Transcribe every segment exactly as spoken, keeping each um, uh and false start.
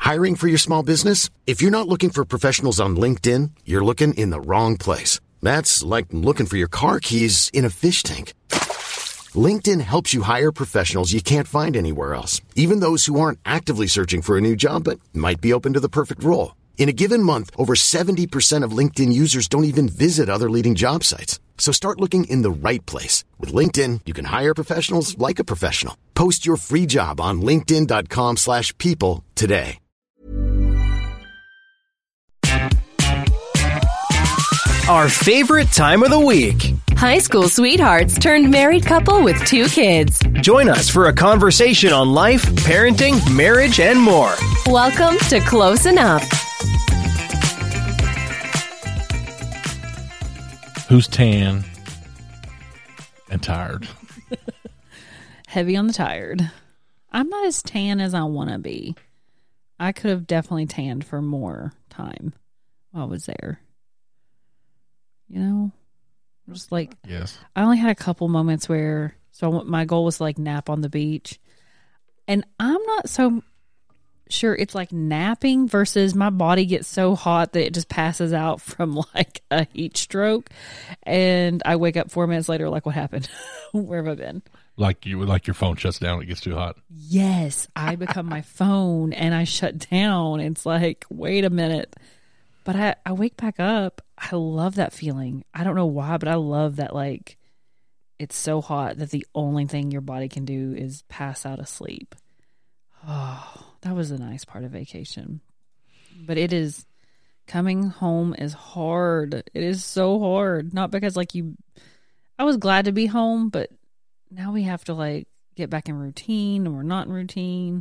Hiring for your small business? If you're not looking for professionals on LinkedIn, you're looking in the wrong place. That's like looking for your car keys in a fish tank. LinkedIn helps you hire professionals you can't find anywhere else, even those who aren't actively searching for a new job but might be open to the perfect role. In a given month, over seventy percent of LinkedIn users don't even visit other leading job sites. So start looking in the right place. With LinkedIn, you can hire professionals like a professional. Post your free job on linkedin.com slash people today. Our favorite time of the week. High school sweethearts turned married couple with two kids. Join us for a conversation on life, parenting, marriage, and more. Welcome to Close Enough. Who's tan and tired? Heavy on the tired. I'm not as tan as I want to be. I could have definitely tanned for more time while I was there. You know? Just like, yes. I only had a couple moments where, so my goal was to like nap on the beach. And I'm not so sure it's like napping versus my body gets so hot that it just passes out from like a heat stroke. And I wake up four minutes later, like, what happened? Where have I been? Like you, like your phone shuts down, it gets too hot. Yes, I become my phone and I shut down. It's like, wait a minute. But I, I wake back up. I love that feeling. I don't know why, but I love that, like, it's so hot that the only thing your body can do is pass out asleep. Oh, that was a nice part of vacation. But it is, coming home is hard. It is so hard. Not because, like, you, I was glad to be home, but now we have to, like, get back in routine, and we're not in routine.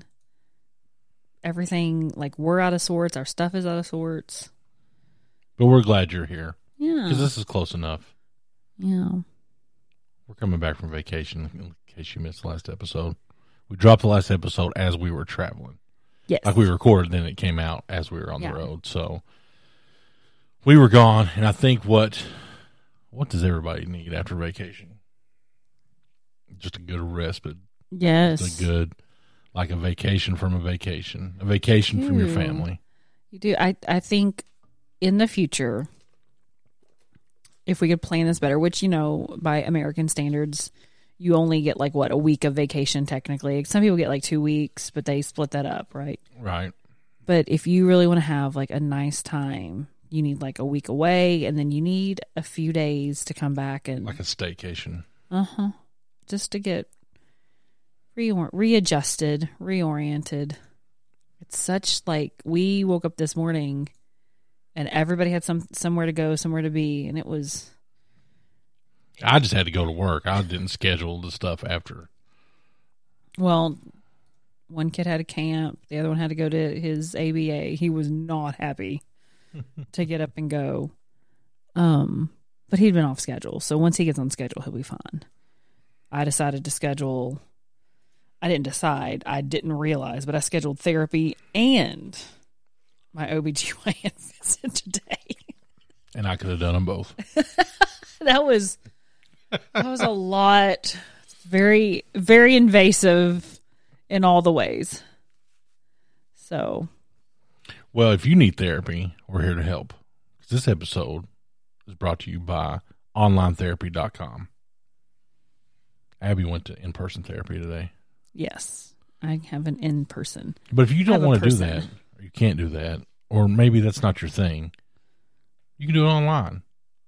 Everything, like, we're out of sorts. Our stuff is out of sorts. But we're glad you're here. Yeah. Because this is close enough. Yeah. We're coming back from vacation, in case you missed the last episode. We dropped the last episode as we were traveling. Yes. Like we recorded, then it came out as we were on yeah. the road. So we were gone, and I think what what does everybody need after vacation? Just a good respite. Yes. Just a good, like a vacation from a vacation. A vacation you from your family. You do. I, I think in the future, if we could plan this better, which, you know, by American standards, you only get like, what, a week of vacation technically. Some people get like two weeks, but they split that up, right? Right. But if you really want to have like a nice time, you need like a week away, and then you need a few days to come back and... Like a staycation. Uh-huh. Just to get re- readjusted, reoriented. It's such like, we woke up this morning and everybody had some somewhere to go, somewhere to be, and it was... I just had to go to work. I didn't schedule the stuff after. Well, one kid had a camp. The other one had to go to his A B A. He was not happy to get up and go. Um, but he'd been off schedule. So once he gets on schedule, he'll be fine. I decided to schedule... I didn't decide. I didn't realize, but I scheduled therapy and my O B G Y N visit today. And I could have done them both. That was that was a lot. Very, very invasive in all the ways. So. Well, if you need therapy, we're here to help. This episode is brought to you by online therapy dot com. Abby went to in-person therapy today. Yes, I have an in-person. But if you don't want to do person. that, or you can't do that, or maybe that's not your thing, you can do it online.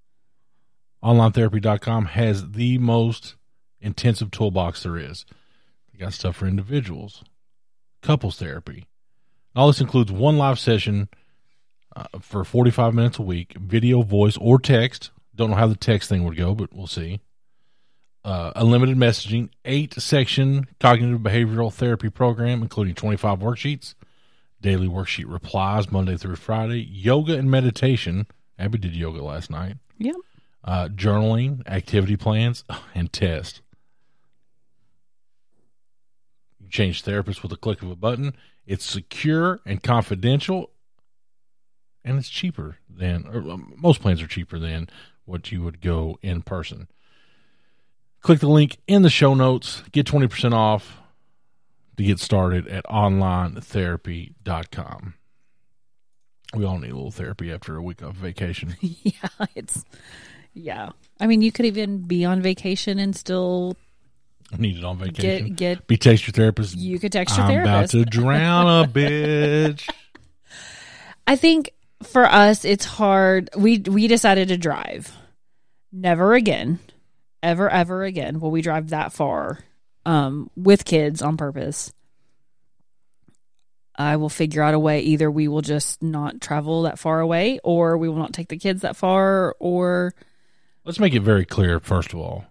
online therapy dot com has the most intensive toolbox there is. They got stuff for individuals, couples therapy. All this includes one live session uh, for forty-five minutes a week, video, voice, or text. Don't know how the text thing would go, but we'll see. Uh, unlimited messaging, eight-section cognitive behavioral therapy program, including twenty-five worksheets, daily worksheet replies Monday through Friday, yoga and meditation. Abby did yoga last night. Yep. Uh, journaling, activity plans, and tests. You change therapists with a click of a button. It's secure and confidential, and it's cheaper than, or um, most plans are cheaper than what you would go in person. Click the link in the show notes. Get twenty percent off. to get started at online therapy dot com. We all need a little therapy after a week of vacation. Yeah, it's yeah. I mean, you could even be on vacation and still need it on vacation. Get, get be text your therapist. You could text your I'm therapist. I'm about to drown a bitch. I think for us, it's hard. We we decided to drive. Never again, ever ever again will we drive that far um, with kids on purpose. I will figure out a way. Either we will just not travel that far away, or we will not take the kids that far, or... Let's make it very clear, first of all.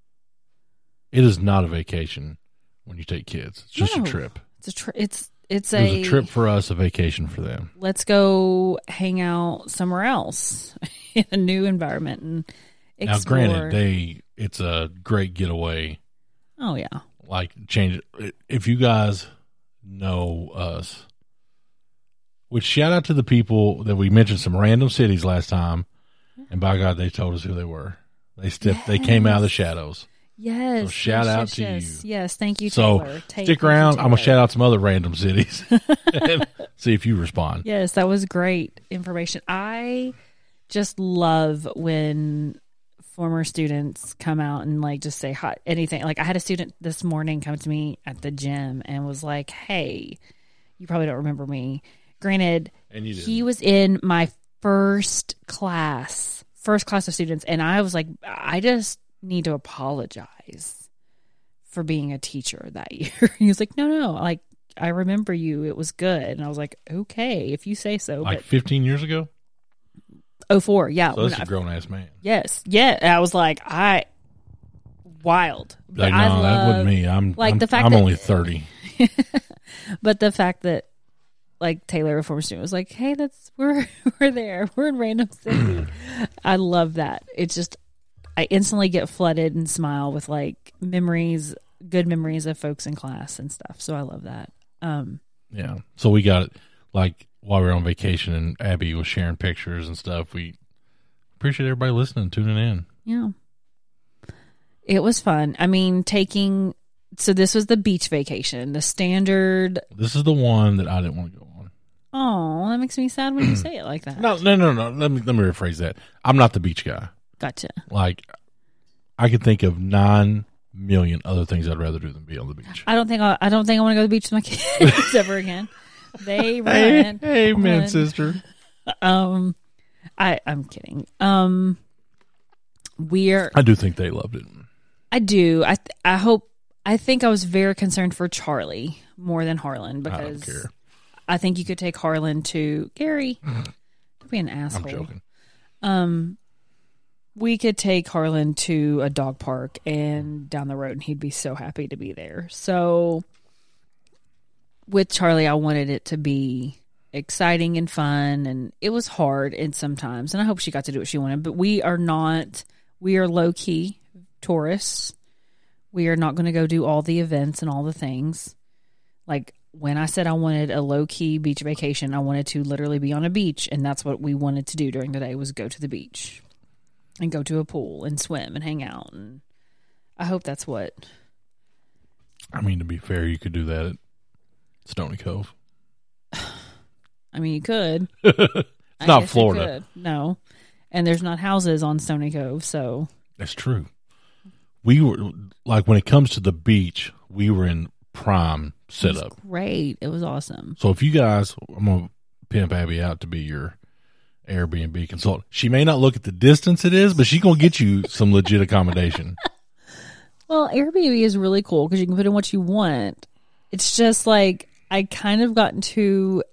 It is not a vacation when you take kids. It's just no, a trip. It's a tri- it's it's it a, was a trip for us, a vacation for them. Let's go hang out somewhere else in a new environment and explore. Now, granted, they it's a great getaway. Oh, yeah. Like, change it. If you guys... know us, which shout out to the people that we mentioned some random cities last time, and by God, they told us who they were. They stepped, yes. They came out of the shadows. Yes. So shout yes, out yes, to yes. you. Yes, thank you, so Taylor. stick Thank around. You, I'm gonna shout out some other random cities and see if you respond. Yes, that was great information. I just love when former students come out and like just say hi, anything. Like I had a student this morning come to me at the gym and was like, "Hey, you probably don't remember me." Granted, and you he was in my first class, first class of students, and I was like, "I just need to apologize for being a teacher that year." He was like, "No, no, like I remember you. It was good." And I was like, "Okay, if you say so." Like but fifteen years ago. Oh four, yeah. So that's a grown ass man. Yes, yeah. I was like, I wild. But like, no, I love, that wasn't me. I'm like I'm, the fact I'm that, only thirty. But the fact that, like Taylor, a former student, was like, "Hey, that's we're we're there. We're in random city." I love that. It's just, I instantly get flooded and smile with like memories, good memories of folks in class and stuff. So I love that. Um, yeah. So we got it like. While we were on vacation and Abby was sharing pictures and stuff, we appreciate everybody listening, tuning in. Yeah. It was fun. I mean, taking, so this was the beach vacation, the standard. This is the one that I didn't want to go on. Oh, that makes me sad when you say it like that. No, no, no, no. Let me, let me rephrase that. I'm not the beach guy. Gotcha. Like, I could think of nine million other things I'd rather do than be on the beach. I don't think I, I don't think I want to go to the beach with my kids ever again. They run. Hey, amen, sister. Um, I I'm kidding. Um, we're. I do think they loved it. I do. I th- I hope. I think I was very concerned for Charlie more than Harlan because I don't care. I think you could take Harlan to Gary. Don't be an asshole. I'm joking. Um, we could take Harlan to a dog park and down the road, and he'd be so happy to be there. So. With Charlie, I wanted it to be exciting and fun, and it was hard and sometimes, and I hope she got to do what she wanted, but we are not, we are low-key tourists. We are not going to go do all the events and all the things. Like, when I said I wanted a low-key beach vacation, I wanted to literally be on a beach, and that's what we wanted to do during the day, was go to the beach and go to a pool and swim and hang out, and I hope that's what... I mean, to be fair, you could do that at Stony Cove. I mean, you could. It's I not guess Florida. No. And there's not houses on Stony Cove, so. That's true. We were, like, when it comes to the beach, we were in prime setup. It was great. It was awesome. So if you guys, I'm going to pimp Abby out to be your Airbnb consultant. She may not look at the distance it is, but she's going to get you some legit accommodation. Well, Airbnb is really cool because you can put in what you want. It's just like, I kind of got into,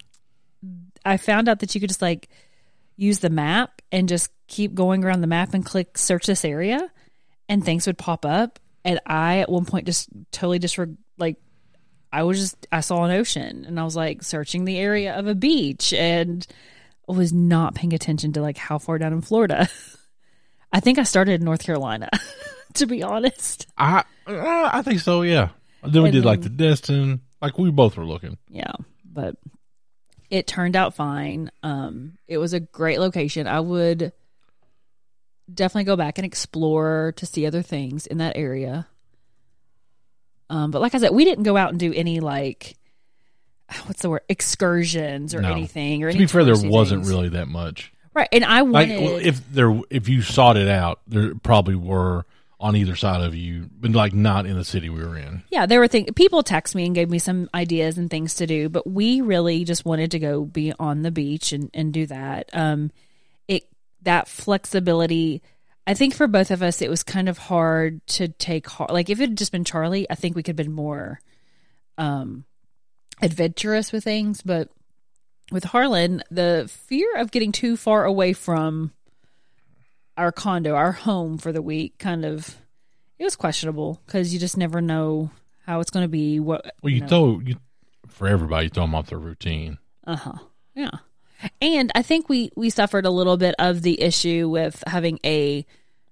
I found out that you could just like use the map and just keep going around the map and click search this area and things would pop up. And I, at one point, just totally just like, I was just, I saw an ocean and I was like searching the area of a beach and was not paying attention to like how far down in Florida. I think I started in North Carolina, to be honest. I, I think so, yeah. Then we and did then, like the Destin, like we both were looking. Yeah, but it turned out fine. Um, it was a great location. I would definitely go back and explore to see other things in that area. Um, but like I said, we didn't go out and do any like, what's the word, excursions or No. anything. Or To any be fair, there touristy wasn't things. really that much. Right, and I Like wanted well, if there, if you sought it out, there probably were on either side of you, but like not in the city we were in. yeah, there were things. People text me and gave me some ideas and things to do, but we really just wanted to go be on the beach and, and do that. Um, it that flexibility. I think for both of us, it was kind of hard to take. Hard, like if it had just been Charlie, I think we could have been more um, adventurous with things, but. With Harlan, the fear of getting too far away from our condo, our home for the week, kind of, it was questionable because you just never know how it's going to be. What Well, you know. throw you for everybody, you throw them off their routine. Uh huh. Yeah. And I think we we suffered a little bit of the issue with having a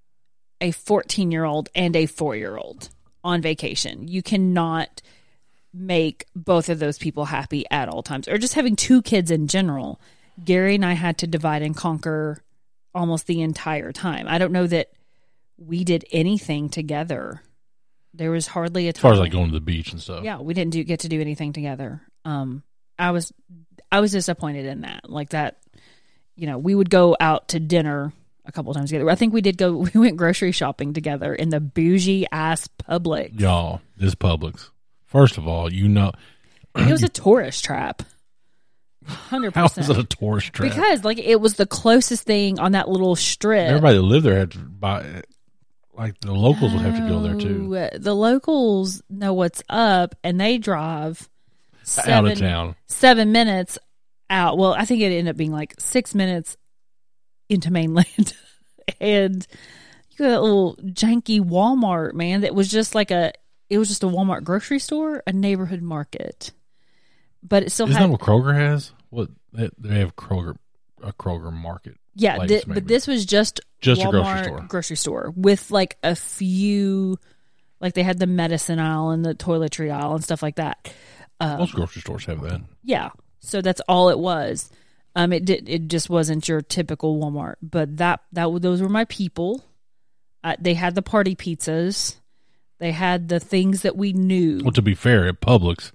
a fourteen year old and a four year old on vacation. You cannot make both of those people happy at all times, or just having two kids in general. Gary and I had to divide and conquer almost the entire time. I don't know that we did anything together. There was hardly a time. As far as like going to the beach and stuff. Yeah, we didn't do, get to do anything together. Um, I was, I was disappointed in that. Like that, you know, we would go out to dinner a couple times together. I think we did go. We went grocery shopping together in the bougie ass Publix. Y'all, this Publix. First of all, you know, It was a tourist trap. Hundred how percent. is it a tourist trap? Because like it was the closest thing on that little strip. Everybody that lived there had to buy. Like the locals would have to go there too. No, the locals know what's up, and they drive seven, Out of town. seven minutes out. Well, I think it ended up being like six minutes into mainland, and you got that little janky Walmart, man. That was just like a. It was just a Walmart grocery store, a neighborhood market, but it still Isn't had. that what Kroger has? What they, they have Kroger, a Kroger market. Yeah, place, thi- maybe. but this was just Just a Walmart grocery store. grocery store with like a few, like they had the medicine aisle and the toiletry aisle and stuff like that. Uh, Most grocery stores have that. yeah, so that's all it was. Um, it did. It just wasn't your typical Walmart, but that that those were my people. Uh, they had the party pizzas. They had the things that we knew. Well, to be fair, at Publix,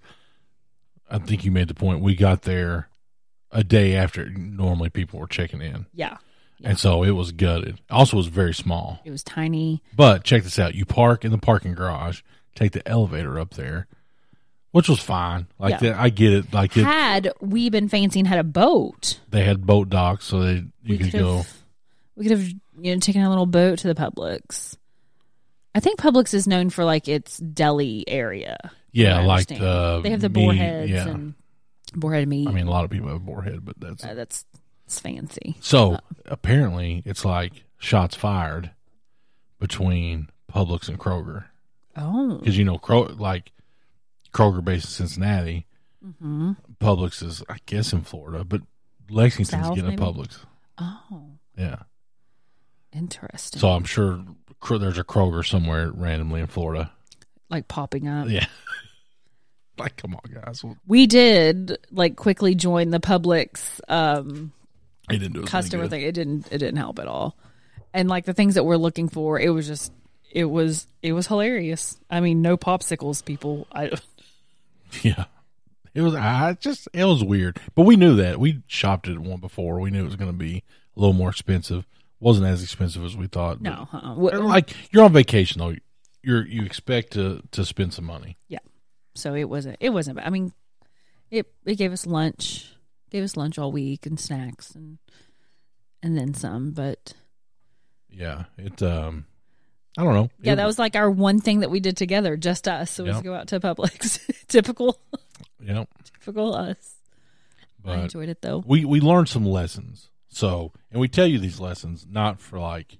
I think you made the point. We got there a day after normally people were checking in, Yeah, and so it was gutted. Also, it was very small. it was tiny. But check this out: you park in the parking garage, take the elevator up there, which was fine. Like Yeah. that, I get it. Like it, Had we been fancy and had a boat, they had boat docks, so they you we could could go. have, we could have you know taken a little boat to the Publix. I think Publix is known for like its deli area. Yeah, I like understand. the they have the meat, boarheads yeah. and boarhead meat. I mean, a lot of people have boarhead, but that's uh, that's it's fancy. so. Apparently, it's like shots fired between Publix and Kroger. Oh, Because you know, Kro- like Kroger based in Cincinnati, mm-hmm. Publix is, I guess, in Florida, but Lexington's South, getting a maybe? Publix. oh, Yeah, interesting. so I'm sure Kro- there's a Kroger somewhere randomly in Florida. like popping up. Yeah, like come on, guys, We did like quickly join the Publix um, he didn't do us any customer good. thing. It didn't. It didn't help at all. And like the things that we're looking for, it was just. It was. It was hilarious. I mean, no popsicles, people. I. Yeah, it was. I just it was weird, but we knew that we shopped at one before. We knew it was going to be a little more expensive. Wasn't as expensive as we thought. but- No, uh-uh. What- like you're on vacation though. You're you expect to to spend some money. Yeah. So it wasn't. It wasn't. bad. I mean, it it gave us lunch, gave us lunch all week and snacks and and then some. But Yeah, it. Um, I don't know. yeah, It- that was like our one thing that we did together, just us. So was Yep. go out to Publix. typical, you know, typical us. I but enjoyed it though. we we learned some lessons. So, and we tell you these lessons not for like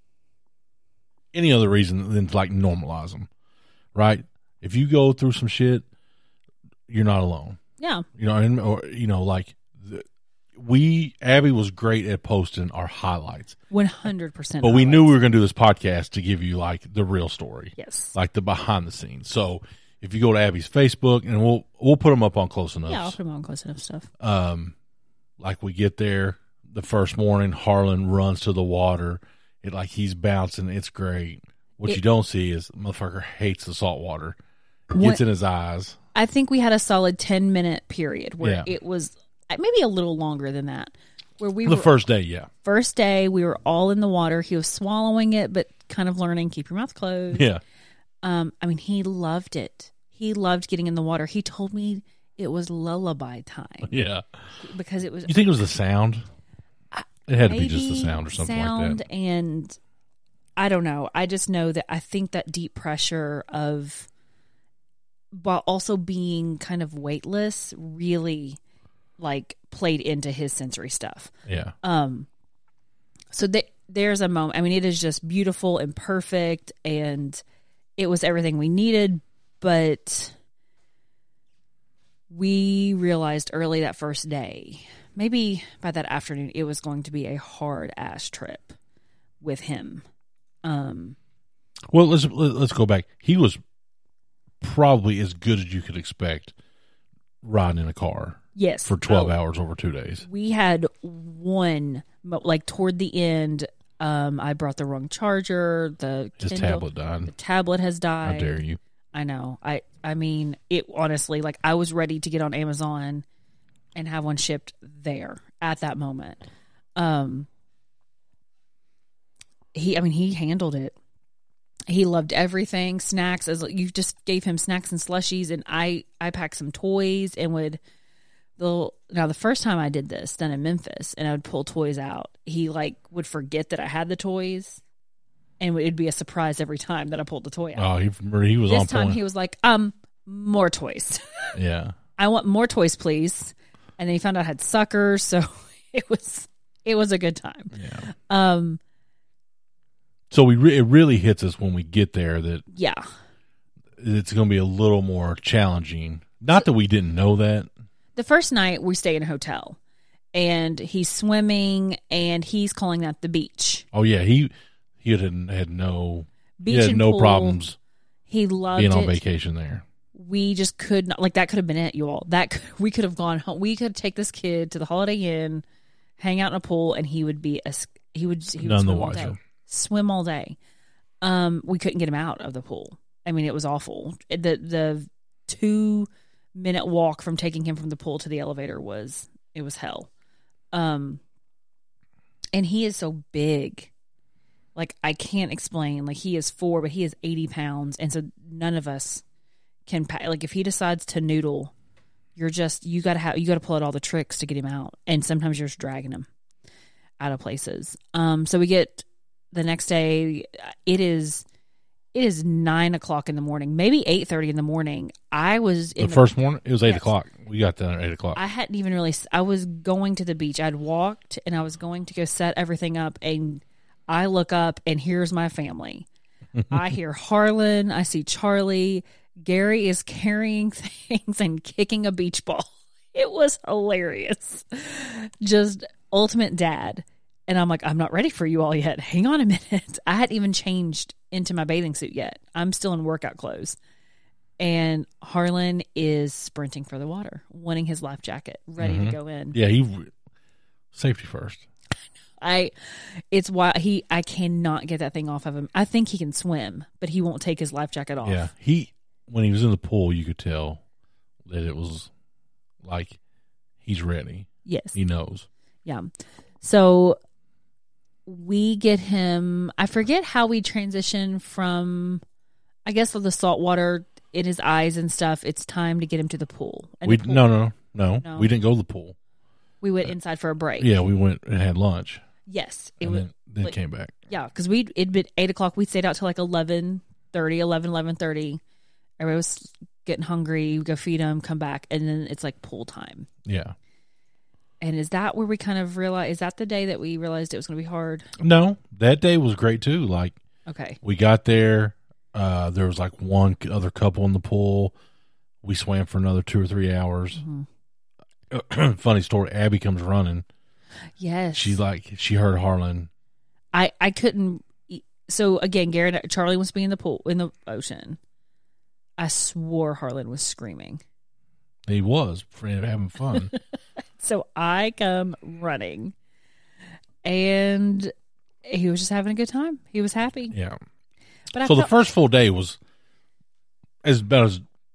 any other reason than to like normalize them, right? If you go through some shit, you're not alone. Yeah. You know, and, or you know, like the, we Abby was great at posting our highlights, One hundred percent. but we knew we were going to do this podcast to give you like the real story, Yes. like the behind the scenes. So if you go to Abby's Facebook, and we'll we'll put them up on Close Enough. Yeah, I'll put them on close enough stuff. Um, like we get there the first morning, Harlan runs to the water. It like he's bouncing. It's great. What It- you don't see is the motherfucker hates the salt water. gets What- in his eyes. I think we had a solid ten minute period where Yeah. it was maybe a little longer than that. Where we The were, first day, yeah. first day, we were all in the water. He was swallowing it, but kind of learning, keep your mouth closed. Yeah. Um, I mean, he loved it. He loved getting in the water. He told me it was lullaby time Yeah. because it was You think it was the sound? It had to be maybe just the sound or something sound like that. And I don't know. I just know that I think that deep pressure of, while also being kind of weightless, really like played into his sensory stuff. Yeah. Um, so th- there's a moment. I mean, it is just beautiful and perfect, and it was everything we needed. But we realized early that first day, maybe by that afternoon, it was going to be a hard ass trip with him. Um, Well, let's let's go back. He was probably as good as you could expect riding in a car yes, for twelve Oh, hours over two days. We had one, mo- like toward the end. Um, I brought the wrong charger. The His Kindle- tablet died. The tablet has died. How dare you? I know. I I mean, it honestly, like I was ready to get on Amazon and have one shipped there at that moment. Um he I mean, he handled it. He loved everything. Snacks, as you just gave him snacks and slushies, and I I packed some toys and would the now the first time I did this done in Memphis and I would pull toys out, he like would forget that I had the toys. And it'd be a surprise every time that I pulled the toy out. Oh, he he was This on time point. he was like, um, more toys. Yeah. I want more toys, please. And then he found out I had suckers, so it was it was a good time. Yeah. Um, So we re- it really hits us when we get there that yeah. it's going to be a little more challenging. Not that we didn't know that. The first night we stay in a hotel, and he's swimming, and he's calling that the beach. Oh yeah, he he had had no Beach he had and no pool. problems He loved being it. on vacation there. We just could not, like, that could have been it, you all. That could, we could have gone home. We could take this kid to the Holiday Inn, hang out in a pool, and he would be a, he would he would None the swim all wiser. day. Swim all day. Um, we couldn't get him out of the pool. I mean, it was awful. The the two minute walk from taking him from the pool to the elevator was it was hell. Um, and he is so big. Like, I can't explain. Like, he is four, but he is eighty pounds. And so none of us can, pa- like, if he decides to noodle, you're just, you got to have, you got to pull out all the tricks to get him out. And sometimes you're just dragging him out of places. Um, so we get the next day, it is, it is nine o'clock in the morning, maybe eight thirty in the morning. I was in The the, first morning, it was eight Yes. o'clock. We got there at eight o'clock. I hadn't even really, I was going to the beach. I'd walked and I was going to go set everything up, and I look up and here's my family. I hear Harlan. I see Charlie. Gary is carrying things and kicking a beach ball. It was hilarious. Just ultimate dad. And I'm like, I'm not ready for you all yet. Hang on a minute. I hadn't even changed into my bathing suit yet. I'm still in workout clothes. And Harlan is sprinting for the water, wanting his life jacket, ready Mhm. to go in. Yeah, he safety first. I, it's why he, I cannot get that thing off of him. I think he can swim, but he won't take his life jacket off. Yeah, he when he was in the pool, you could tell that it was like he's ready. Yes. He knows. Yeah. So we get him, I forget how we transition from, I guess, the salt water in his eyes and stuff. It's time to get him to the pool. And We the pool- no no no No. we didn't go to the pool. We went inside for a break. Yeah, we went and had lunch, Yes. It and was, then, then like- came back. yeah, because we it'd been eight o'clock. We stayed out till like eleven thirty, eleven, eleven thirty. Everybody was getting hungry. We go feed them, come back, and then it's like pool time. Yeah. And is that where we kind of realized? Is that the day that we realized it was going to be hard? No, that day was great too. Like Okay. we got there, uh, there was like one other couple in the pool. We swam for another two or three hours. Mm-hmm. Funny story. Abby comes running. Yes. She like she heard Harlan. I I couldn't. So again, Garrett, Charlie was being in the pool in the ocean. I swore Harlan was screaming. He was friend having fun. So I come running, and he was just having a good time. He was happy. Yeah. But I So the felt, first full day was as about as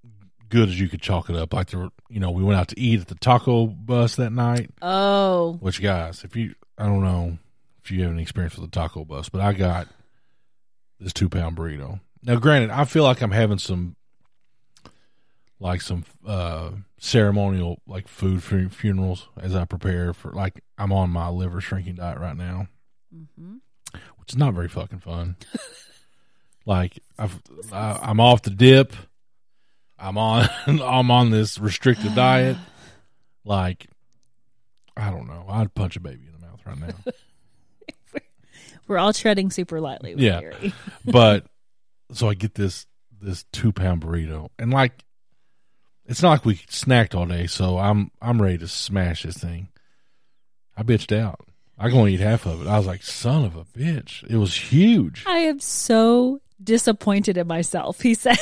good as you could chalk it up. Like, there were, you know, we went out to eat at the taco bus that night. Oh. Which, guys, if you, I don't know if you have any experience with the taco bus, but I got this two pound burrito. Now, granted, I feel like I'm having some, like some uh, ceremonial, like food for funerals as I prepare for, like, I'm on my liver shrinking diet right now, mm-hmm. which is not very fucking fun. Like, I've, I, I'm off the dip. I'm on, I'm on this restricted diet. Like, I don't know. I'd punch a baby in the mouth right now. We're all treading super lightly. With yeah, Gary. But so I get this this two pound burrito, and like, it's not like we snacked all day, so I'm I'm ready to smash this thing. I bitched out. I can only eat half of it. I was like, son of a bitch! It was huge. I am so disappointed in myself. He said.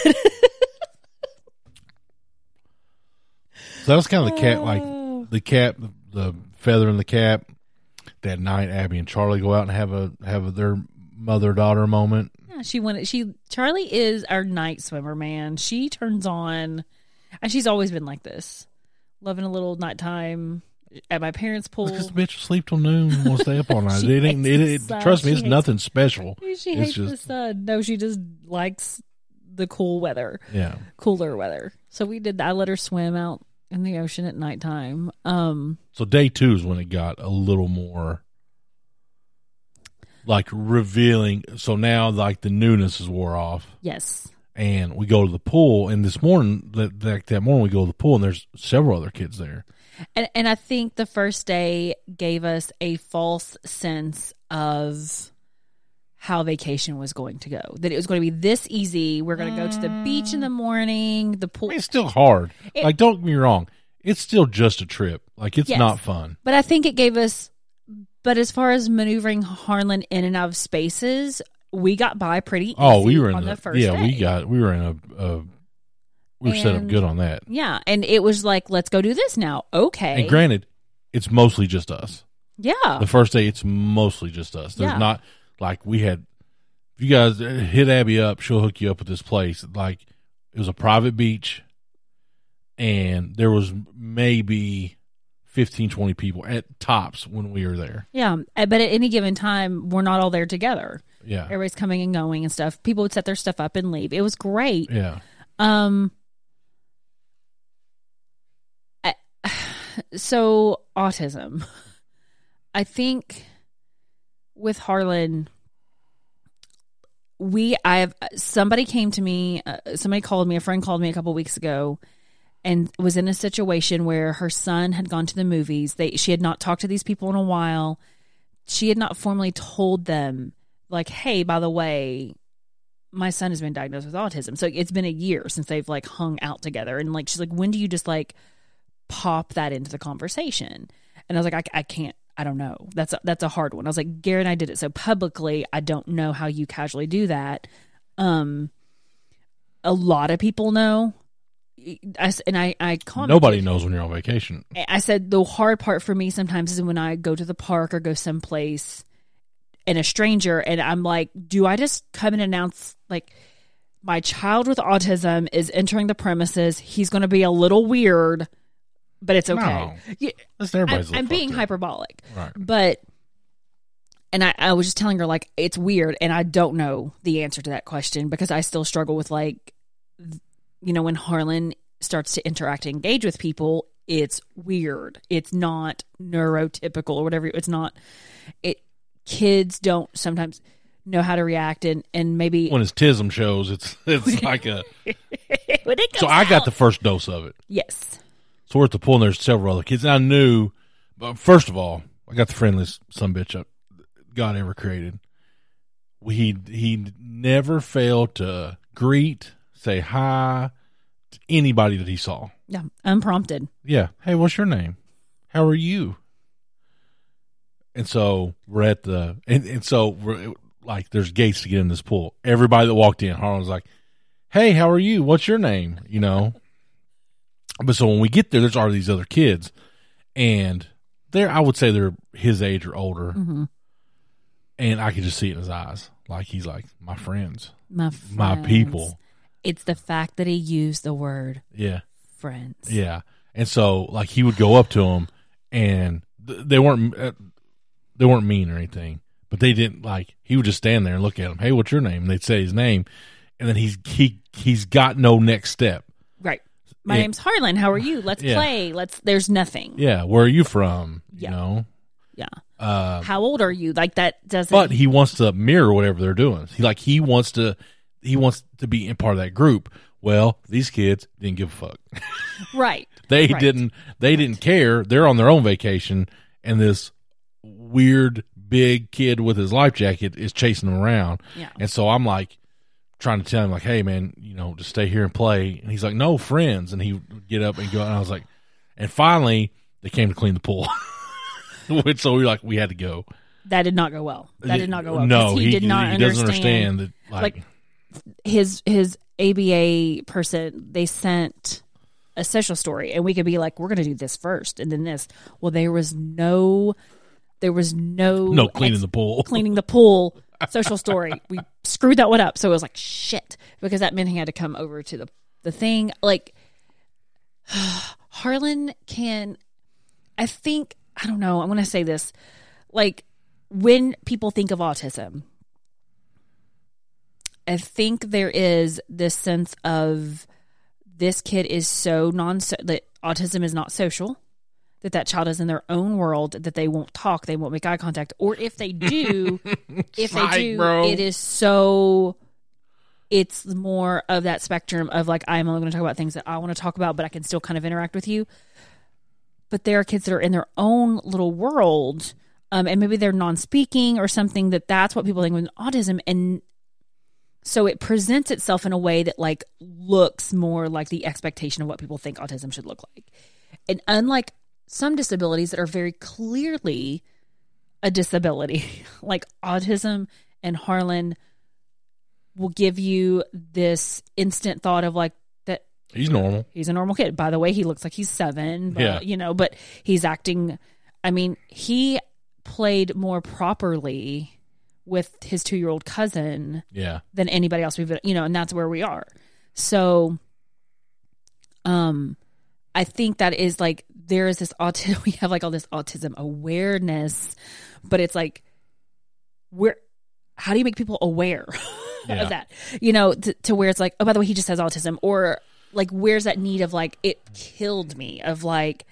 So that was kind of the cat, like the cap, the, the feather in the cap. That night, Abby and Charlie go out and have a have a, their mother daughter moment. Yeah, she wanted. She Charlie is our night swimmer, man. She turns on, and she's always been like this, loving a little nighttime at my parents' pool. Because the bitch will sleep till noon and will stay up all night. it ain't. It, it, trust me, she it's hates, nothing special. She it's hates just, the sun. No, she just likes the cool weather. Yeah, cooler weather. So we did. I let her swim out in the ocean at nighttime. Um, so day two is when it got a little more like revealing. So now like the newness is wore off. Yes. And we go to the pool, and this morning, that, that that morning we go to the pool, and there's several other kids there. And and I think the first day gave us a false sense of how vacation was going to go. That it was going to be this easy. We're going to go to the beach in the morning. The pool. I mean, it's still hard. It, like, don't get me wrong. It's still just a trip. Like, it's yes, not fun. But I think it gave us, but as far as maneuvering Harlan in and out of spaces, we got by pretty easy oh, we were in on the, the first yeah, day. we got, we were in a, a we were and, set up good on that. Yeah. And it was like, let's go do this now. Okay. And granted, it's mostly just us. Yeah. The first day, it's mostly just us. There's Yeah. not, like, we had, if you guys hit Abby up, she'll hook you up with this place. Like, it was a private beach, and there was maybe fifteen, twenty people at tops when we were there. Yeah. But at any given time, we're not all there together. Yeah. Everybody's coming and going and stuff. People would set their stuff up and leave. It was great. Yeah. Um. I, so autism. I think with Harlan, we I have somebody came to me. Uh, somebody called me. A friend called me a couple weeks ago, and was in a situation where her son had gone to the movies. They she had not talked to these people in a while. She had not formally told them, like, hey, by the way, my son has been diagnosed with autism. So it's been a year since they've like hung out together. And like, she's like, when do you just like pop that into the conversation? And I was like, I, I can't, I don't know. That's a, that's a hard one. I was like, Gary and I did it so publicly. I don't know how you casually do that. Um, a lot of people know. I, and I, I commented, Nobody knows when you're on vacation. I said the hard part for me sometimes is when I go to the park or go someplace and a stranger, and I'm like, do I just come and announce, like, my child with autism is entering the premises. He's going to be a little weird, but it's okay. No. Yeah, That's everybody's I'm, I'm being up. hyperbolic. Right. But, and I, I was just telling her, like, it's weird, and I don't know the answer to that question because I still struggle with, like, you know, when Harlan starts to interact and engage with people, it's weird. It's not neurotypical or whatever. It's not, it, kids don't sometimes know how to react, and, and maybe when his tism shows, it's it's like a. when it So comes I got out- the first dose of it. yes, So we're at the pool, and there's several other kids. And I knew, but first of all, I got the friendliest sumbitch up God ever created. He he never failed to greet, say hi to anybody that he saw. yeah, unprompted. Yeah. Hey, what's your name? How are you? And so we're at the, and, and so we're like, there's gates to get in this pool. Everybody that walked in, Harlan was like, hey, how are you? What's your name? You know? But so when we get there, there's already these other kids, and they're, I would say they're his age or older. Mm-hmm. And I could just see it in his eyes. Like, he's like, my friends, My my friends. people. It's the fact that he used the word Yeah. friends. Yeah. And so, like, he would go up to him, and th- they weren't uh, they weren't mean or anything, but they didn't, like, he would just stand there and look at him. Hey, what's your name? And they'd say his name, and then he's he he's got no next step. Right. My Yeah. name's Harlan. How are you? Let's Yeah. play. Let's. There's nothing. Yeah, where are you from? You Yeah. know. Yeah. Uh, How old are you? Like that doesn't. but he wants to mirror whatever they're doing. He like he wants to he wants to be in part of that group. Well, these kids didn't give a fuck. right. They Right. didn't they didn't care. They're on their own vacation, and this weird big kid with his life jacket is chasing them around. Yeah. And so I'm like trying to tell him, like, hey man, you know, just stay here and play. And he's like, no, friends. And he would get up and go, and I was like, and finally they came to clean the pool. Which so we like we had to go. That did not go well. That did not go well. 'cause No, he, did not he understand, doesn't understand that. Like, like, his his A B A person. They sent a social story, and we could be like, we're going to do this first, and then this. Well, there was no, there was no no cleaning ex- the pool. cleaning the pool social story. We screwed that one up. So it was like shit, because that meant he had to come over to the the thing. Like Harlan can, I think, I don't know, I'm going to say this. Like when people think of autism, I think there is this sense of this kid is so non that autism is not social, that that child is in their own world, that they won't talk, they won't make eye contact, or if they do, if they Psych, do, bro. it is so. It's more of that spectrum of like, I'm only going to talk about things that I want to talk about, but I can still kind of interact with you. But there are kids that are in their own little world, um, and maybe they're non-speaking or something, that that's what people think with autism. And so it presents itself in a way that like looks more like the expectation of what people think autism should look like. And unlike some disabilities that are very clearly a disability, like autism and Harlan will give you this instant thought of like, that He's normal. he's a normal kid. By the way, he looks like he's seven, but, Yeah. you know, but he's acting, I mean, he played more properly with his two-year-old cousin Yeah. than anybody else we've, you know, and that's where we are. So, um, I think that is like, there is this autism, we have like all this autism awareness, but it's like, where, how do you make people aware Yeah. of that? You know, to, to where it's like, oh, by the way, he just has autism, or like, where's that need of like, it killed me of like,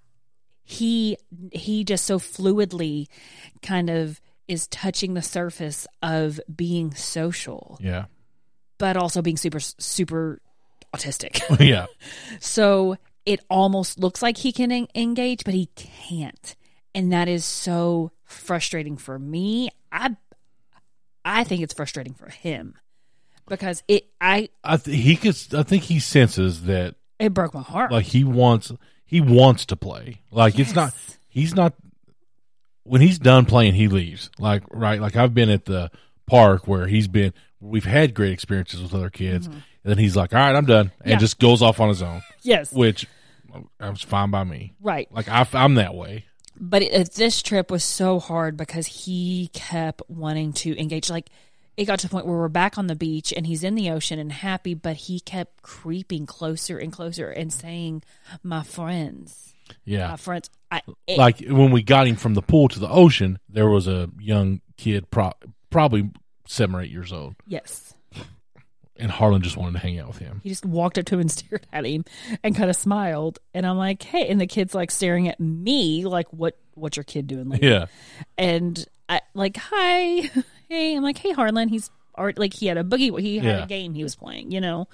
he, he just so fluidly kind of is touching the surface of being social, Yeah. but also being super, super autistic. Yeah. So it almost looks like he can en- engage, but he can't. And that is so frustrating for me. I I think it's frustrating for him because it I I th- he could. I think he senses that, it broke my heart. like he wants he wants to play. Like it's not. Yes. He's not. When he's done playing, he leaves. Like right. Like I've been at the park where he's been. We've had great experiences with other kids, and then he's like, "All right, I'm done," and Mm-hmm. Yeah. just goes off on his own. Yes. Which I was fine by me. Right. Like I, I'm that way. But it, this trip was so hard because he kept wanting to engage. Like it got to the point where we're back on the beach and he's in the ocean and happy, but he kept creeping closer and closer and saying, "My friends, Yeah. my friends." I, it, Like when we got him from the pool to the ocean, there was a young kid, pro- probably seven or eight years old, yes. and Harlan just wanted to hang out with him. He just walked up to him and stared at him and kind of smiled. And I'm like, hey, and the kid's like staring at me, like, what, what's your kid doing? Like, Yeah. And I like, hi, hey, I'm like, hey, Harlan. He's art like he had a boogie. He had Yeah. a game he was playing, you know,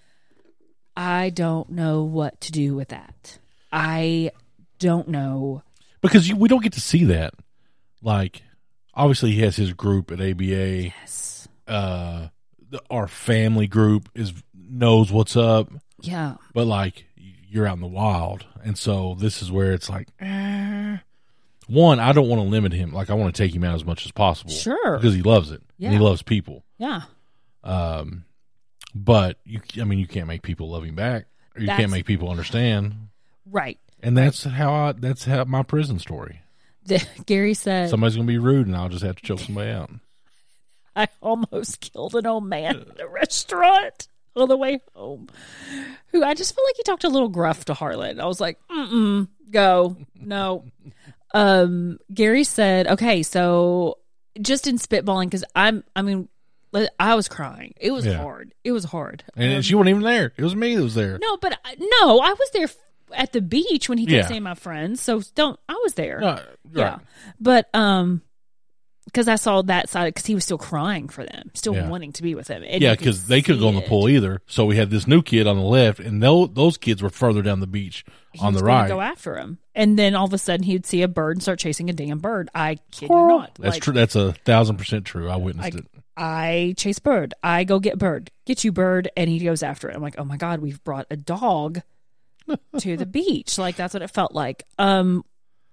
I don't know what to do with that. I don't know. Because you, we don't get to see that. Like, obviously, he has his group at A B A. Yes. Uh, the, our family group is knows what's up, Yeah. but like you're out in the wild, and so this is where it's like, eh. One, I don't want to limit him. Like, I want to take him out as much as possible, Sure. because he loves it Yeah. and he loves people. Yeah. Um, but you, I mean, you can't make people love him back, or you That's- can't make people understand. Right. And that's how I, that's how my prison story. The, Gary said, Somebody's gonna be rude, and I'll just have to choke somebody out. I almost killed an old man at a restaurant. on the way home. Who I just feel like he talked a little gruff to Harlan. I was like, mm-mm, go. No. Um, Gary said, okay, so just in spitballing, because I'm, I mean, I was crying. It was Yeah. hard. It was hard. And Um, she wasn't even there. It was me that was there. no, but I- no, I was there at the beach when he kept Yeah. saying my friends. So don't, I was there. No, Yeah. right. But, um, because I saw that side, because he was still crying for them, still Yeah. wanting to be with them. And Yeah, you could because they couldn't go in the see pool it. either. So we had this new kid on the left, and those, those kids were further down the beach He on was the gonna right. go after him, and then all of a sudden he'd see a bird and start chasing a damn bird. I kid you not. That's Like, true. That's a thousand percent true. I witnessed I, it. I chase bird. I go get bird. Get you bird, and he goes after it. I'm like, oh my god, we've brought a dog to the beach. Like that's what it felt like. Um.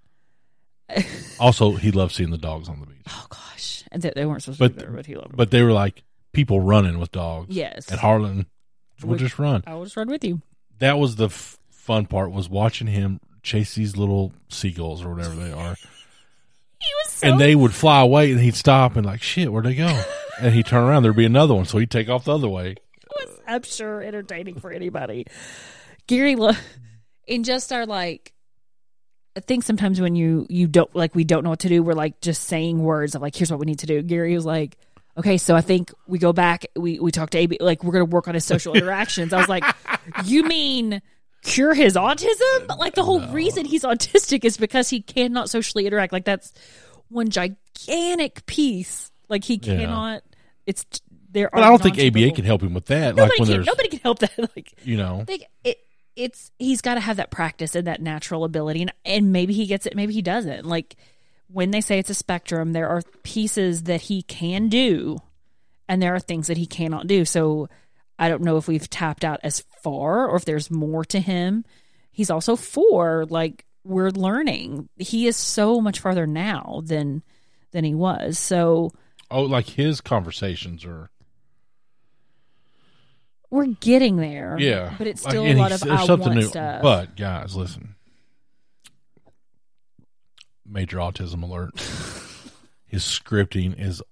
Also, he loved seeing the dogs on the beach. Oh gosh, and they, they weren't supposed But to be there, but he loved them. but they were like people running with dogs. Yes. And Harlan would Would- just run. I will just run with you. That was the f- fun part, was watching him chase these little seagulls or whatever they are. He was so. And they would fly away, and he'd stop and like, shit, where'd they go? And he'd turn around, there'd be another one. So he'd take off the other way. was, I'm sure, entertaining for anybody. Gary, look, in just our like, I think sometimes when you you don't like we don't know what to do, we're like just saying words of like, here's what we need to do. Gary was like, okay, so I think we go back, we we talk to A B, like we're gonna work on his social interactions. I was like, you mean cure his autism? Like the whole reason he's autistic is because he cannot socially interact. Like that's one gigantic piece. Like he Yeah. cannot. It's there. But are I don't think A B A non-typical- can help him with that. Nobody like when can. there's, Nobody can help that. Like you know, like it, it's he's got to have that practice and that natural ability, and and maybe he gets it, maybe he doesn't. Like when they say it's a spectrum, there are pieces that he can do, and there are things that he cannot do. So I don't know if we've tapped out as far or if there's more to him. He's also four. Like we're learning. He is so much farther now than than he was. So oh, like his conversations are. we're getting there. Yeah, but it's Like, still and a lot he's- of there's I something want new. stuff. But guys, listen, major autism alert. His scripting is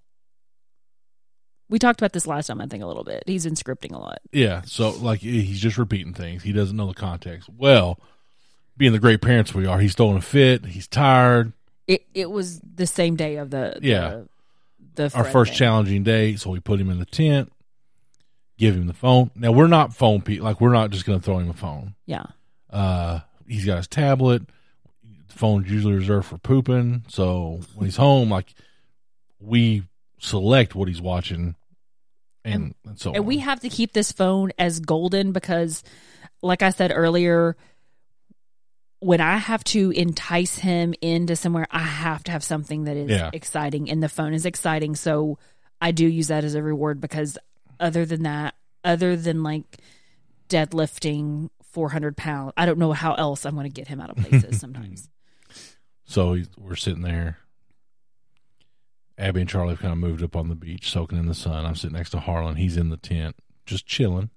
We talked about this last time, I think, a little bit. He's in scripting a lot. yeah. So like he's just repeating things. He doesn't know the context. Well, being the great parents we are, he's throwing a fit. He's tired. It it was the same day of the Yeah. the, the Our Fred first thing. challenging day, so we put him in the tent, give him the phone. Now we're not phone people. Like we're not just going to throw him a phone. Yeah, Uh, he's got his tablet. The phone's usually reserved for pooping. So when he's home, like we select what he's watching, and, and so and on. we have to keep this phone as golden because, like I said earlier, when I have to entice him into somewhere, I have to have something that is Yeah. exciting, and the phone is exciting. So I do use that as a reward because other than that, other than like deadlifting four hundred pounds, I don't know how else I'm going to get him out of places sometimes. So he's, we're sitting there. Abby and Charlie have kind of moved up on the beach, soaking in the sun. I'm sitting next to Harlan. He's in the tent, just chilling.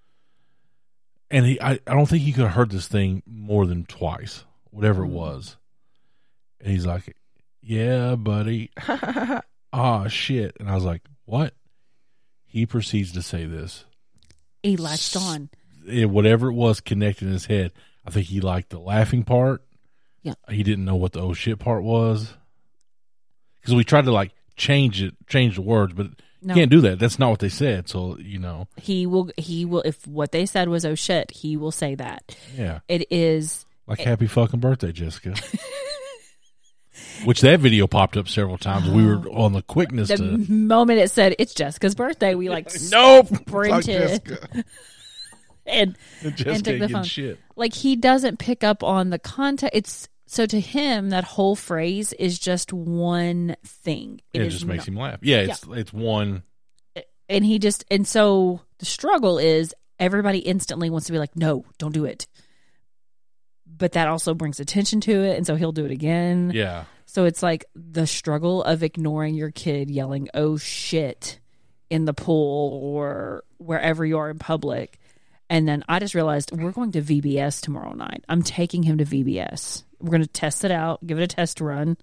And he, I, I don't think he could have heard this thing more than twice, whatever it was. And he's like, "Yeah, buddy." Ah, shit. And I was like, "What?" He proceeds to say this. He latched on. It, whatever it was connected in his head. I think he liked the laughing part. Yeah. He didn't know what the oh shit part was. Because we tried to like change it, change the words, but No. you can't do that. That's not what they said. So, you know, He will. He will. If what they said was "oh shit," he will say that. yeah. It is. Like happy fucking birthday, Jessica. Which that video popped up several times. We were on the quickness The to. moment it said it's Jessica's birthday, we like Nope. sprinted and Jessica and took the getting phone. shit. Like he doesn't pick up on the context. It's so to him that whole phrase is just one thing. It, is just makes not- him laugh. Yeah, it's it's one. and he just and so the struggle is everybody instantly wants to be like, no, don't do it. But that also brings attention to it, and so he'll do it again. Yeah. So it's like the struggle of ignoring your kid yelling, "oh shit," in the pool or wherever you are in public. And then I just realized we're going to V B S tomorrow night. I'm taking him to V B S. We're going to test it out, give it a test run.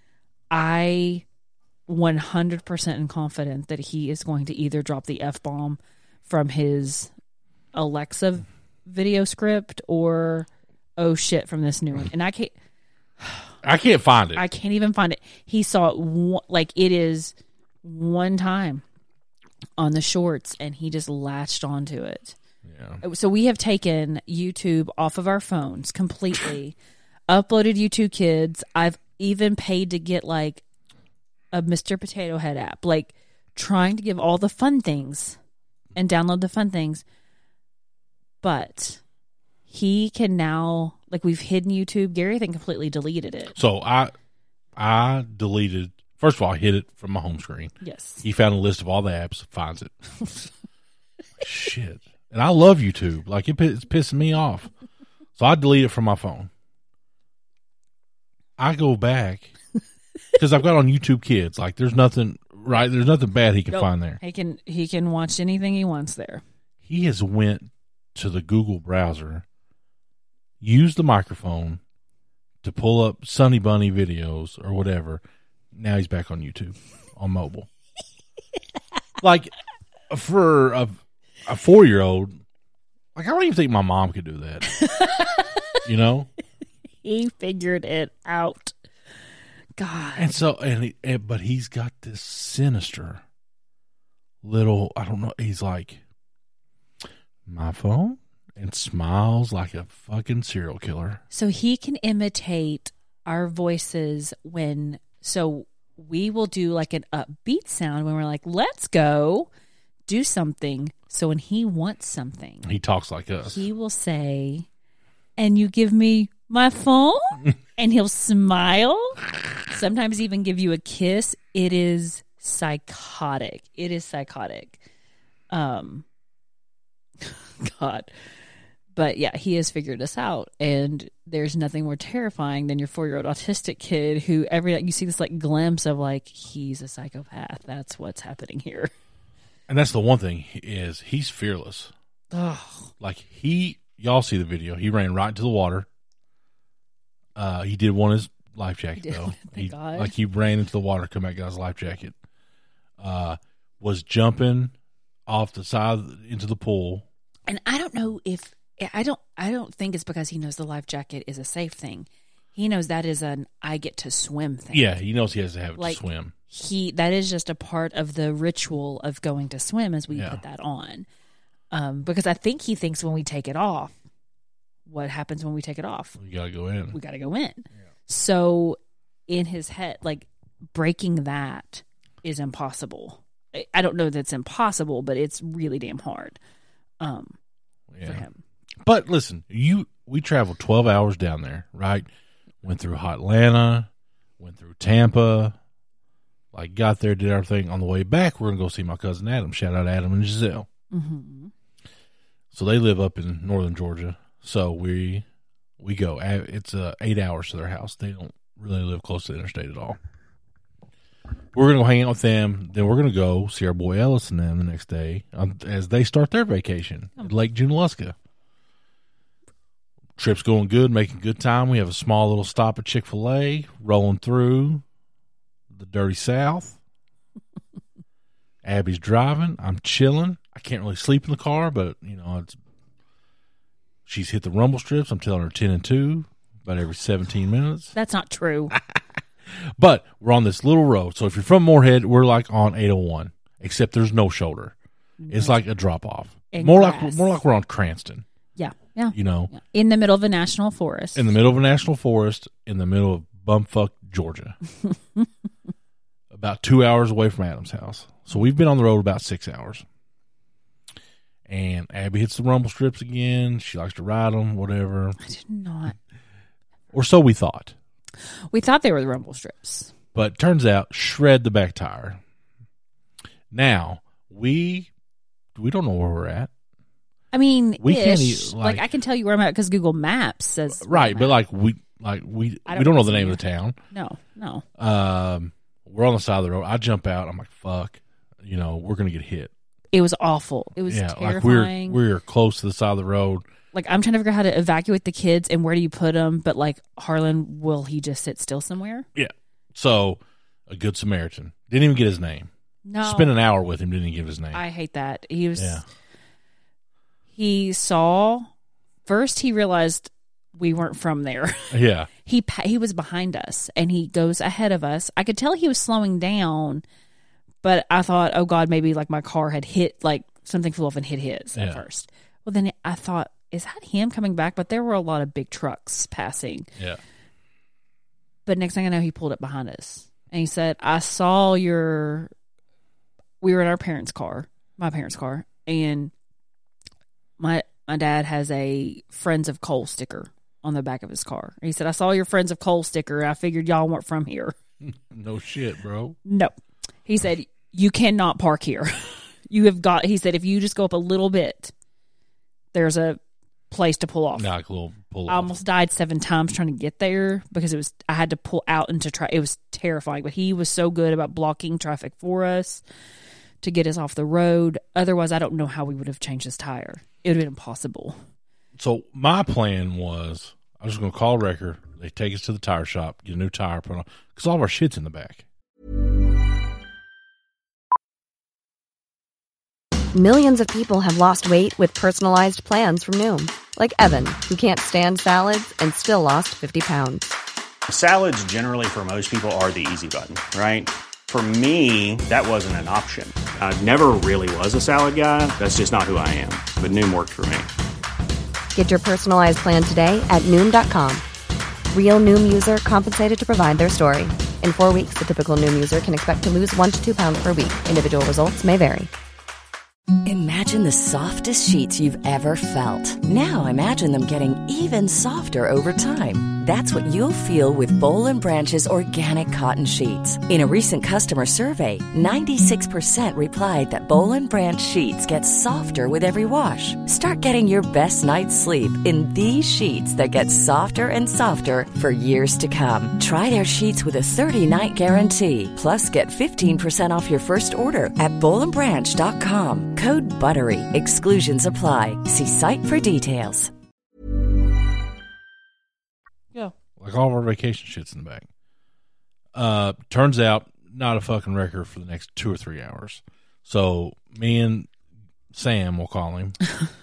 I one hundred percent am confident that he is going to either drop the F-bomb from his Alexa video script or oh shit from this new one, and I can't. I can't find it. I can't even find it. He saw it one, like it is one time on the shorts, and he just latched onto it. Yeah. So we have taken YouTube off of our phones completely, uploaded YouTube Kids. I've even paid to get like a Mister Potato Head app, like trying to give all the fun things and download the fun things. But he can now, like we've hidden YouTube. Gary, I think, completely deleted it. So I I deleted, first of all, I hid it from my home screen. Yes. He found a list of all the apps, finds it. Shit. And I love YouTube. Like, it, it's pissing me off. So I delete it from my phone. I go back because I've got on YouTube Kids. Like, there's nothing, right? There's nothing bad he can Nope. find there. He can he can watch anything he wants there. He has went to the Google browser, used the microphone to pull up Sunny Bunny videos or whatever. Now he's back on YouTube on mobile. Like, for a a four year old, like I don't even think my mom could do that. You know, He figured it out. God. and so and, he, and but he's got this sinister little. I don't know. He's like my phone and smiles like a fucking serial killer. So he can imitate our voices when, so we will do like an upbeat sound when we're like, let's go do something. So when he wants something, He talks like us. he will say, and you give me my phone? And he'll smile. Sometimes even give you a kiss. It is psychotic. It is psychotic. Um, God. But yeah, he has figured us out. And there's nothing more terrifying than your four-year-old autistic kid who every night you see this like glimpse of like, he's a psychopath. That's what's happening here. And that's the one thing is he's fearless. Oh, Like he, y'all see the video. He ran right into the water. Uh, he did want his life jacket He did. though. Thank He, God. like he ran into the water, come back, got his life jacket. Uh, was jumping off the side into the pool. and I don't know if I don't I don't think it's because he knows the life jacket is a safe thing. He knows that is an I get to swim thing. Yeah, he knows he has to have it Like, to swim. He that is just a part of the ritual of going to swim as we Yeah. put that on. Um, because I think he thinks when we take it off, what happens when we take it off? You gotta go in. We got to go in. So in his head, like breaking that is impossible. I- I don't know that's impossible, but it's really damn hard um, for Yeah. him. But listen, you we traveled twelve hours down there, right? Went through Hot Atlanta, went through Tampa, like got there, did our thing. On the way back, we're gonna go see my cousin Adam. Shout out Adam and Giselle. Mm-hmm. So they live up in northern Georgia. So we we go. It's uh, eight hours to their house. They don't really live close to the interstate at all. We're gonna go hang out with them. Then we're gonna go see our boy Ellis and them the next day um, as they start their vacation at Lake Junaluska. Trip's going good, making good time. We have a small little stop at Chick-fil-A, rolling through the dirty South. Abby's driving. I'm chilling. I can't really sleep in the car, but you know, it's she's hit the rumble strips. I'm telling her ten and two about every seventeen minutes. That's not true. But we're on this little road. So if you're from Moorhead, we're like on eight oh one, except there's no shoulder. It's like a drop off. And More like grass. more like we're on Cranston, Yeah, yeah. you know, Yeah. In the middle of a national forest. in the middle of a national forest, in the middle of bumfuck Georgia. About two hours away from Adam's house. So we've been on the road about six hours. And Abby hits the rumble strips again. She likes to ride them, whatever. I did not. Or so we thought. We thought they were the rumble strips. But turns out, shred the back tire. Now, we we don't know where we're at. I mean, We can't ish. e- like, like- I can tell you where I'm at because Google Maps says where Right, I'm but at. like we like we I don't we don't know know the what's name in of the town. no, no. Um, we're on the side of the road. I jump out. I'm like, fuck. You know, we're gonna get hit. It was awful. It was Yeah, terrifying. like we're we're close to the side of the road. Like, I'm trying to figure out how to evacuate the kids and where do you put them. But like Harlan, will he just sit still somewhere? Yeah. So a good Samaritan didn't even get his name. No. Spent an hour with him. Didn't even give his name. I hate that. He was. Yeah. He saw, first he realized we weren't from there. Yeah. he he was behind us, and he goes ahead of us. I could tell he was slowing down, but I thought, oh, God, maybe like my car had hit, like something flew off and hit his Yeah. at first. Well, then I thought, is that him coming back? But there were a lot of big trucks passing. Yeah. But next thing I know, he pulled up behind us. And he said, I saw your... We were in our parents' car, my parents' car, and my my dad has a Friends of Coal sticker on the back of his car. And he said, I saw your Friends of Coal sticker. I figured y'all weren't from here. No shit, bro. No. He said, you cannot park here. You have got... He said, if you just go up a little bit, there's a place to pull off. Nah, cool. Pull I off. almost died seven times trying to get there because it was I had to pull out into try. It was terrifying, but he was so good about blocking traffic for us to get us off the road. Otherwise, I don't know how we would have changed his tire. It would have been impossible. So my plan was I was going to call Wrecker. They take us to the tire shop, get a new tire put on, because all of our shit's in the back. Millions of people have lost weight with personalized plans from Noom. Like Evan, who can't stand salads and still lost fifty pounds. Salads generally for most people are the easy button, right? For me, that wasn't an option. I never really was a salad guy. That's just not who I am. But Noom worked for me. Get your personalized plan today at Noom dot com. Real Noom user compensated to provide their story. In four weeks, the typical Noom user can expect to lose one to two pounds per week. Individual results may vary. Imagine the softest sheets you've ever felt. Now imagine them getting even softer over time. That's what you'll feel with Boll and Branch's organic cotton sheets. In a recent customer survey, ninety-six percent replied that Boll and Branch sheets get softer with every wash. Start getting your best night's sleep in these sheets that get softer and softer for years to come. Try their sheets with a thirty-night guarantee. Plus, get fifteen percent off your first order at boll and branch dot com. Code BUTTERY. Exclusions apply. See site for details. Yeah. Like all of our vacation shit's in the back. Uh, turns out, not a fucking wrecker for the next two or three hours. So me and Sam, we'll call him,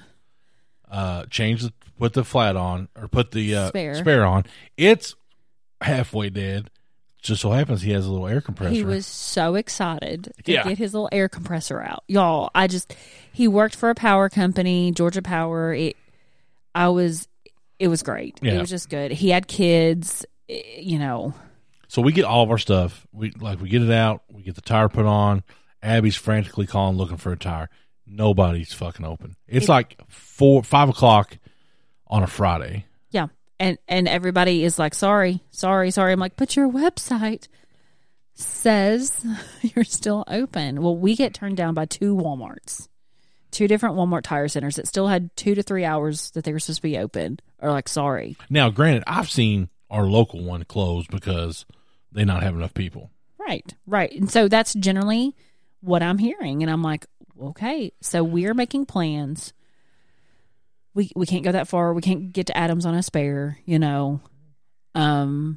uh, change the, put the flat on, or put the uh, Spare. spare on. It's halfway dead. Just so happens he has a little air compressor. He was so excited to Yeah. get his little air compressor out. Y'all, I just, he worked for a power company, Georgia Power. It, I was, it was great. Yeah. It was just good. He had kids, eh, you know. So we get all of our stuff. We like we get it out. We get the tire put on. Abby's frantically calling, looking for a tire. Nobody's fucking open. It's It- like four, five o'clock on a Friday. Yeah. And and everybody is like, sorry, sorry, sorry. I'm like, but your website says you're still open. Well, we get turned down by two Walmarts, two different Walmart tire centers that still had two to three hours that they were supposed to be open. Or like, sorry. Now, granted, I've seen our local one close because they not have enough people. Right, right. And so that's generally what I'm hearing. And I'm like, okay, so we're making plans. We we can't go that far. We can't get to Adams on a spare, you know. Um,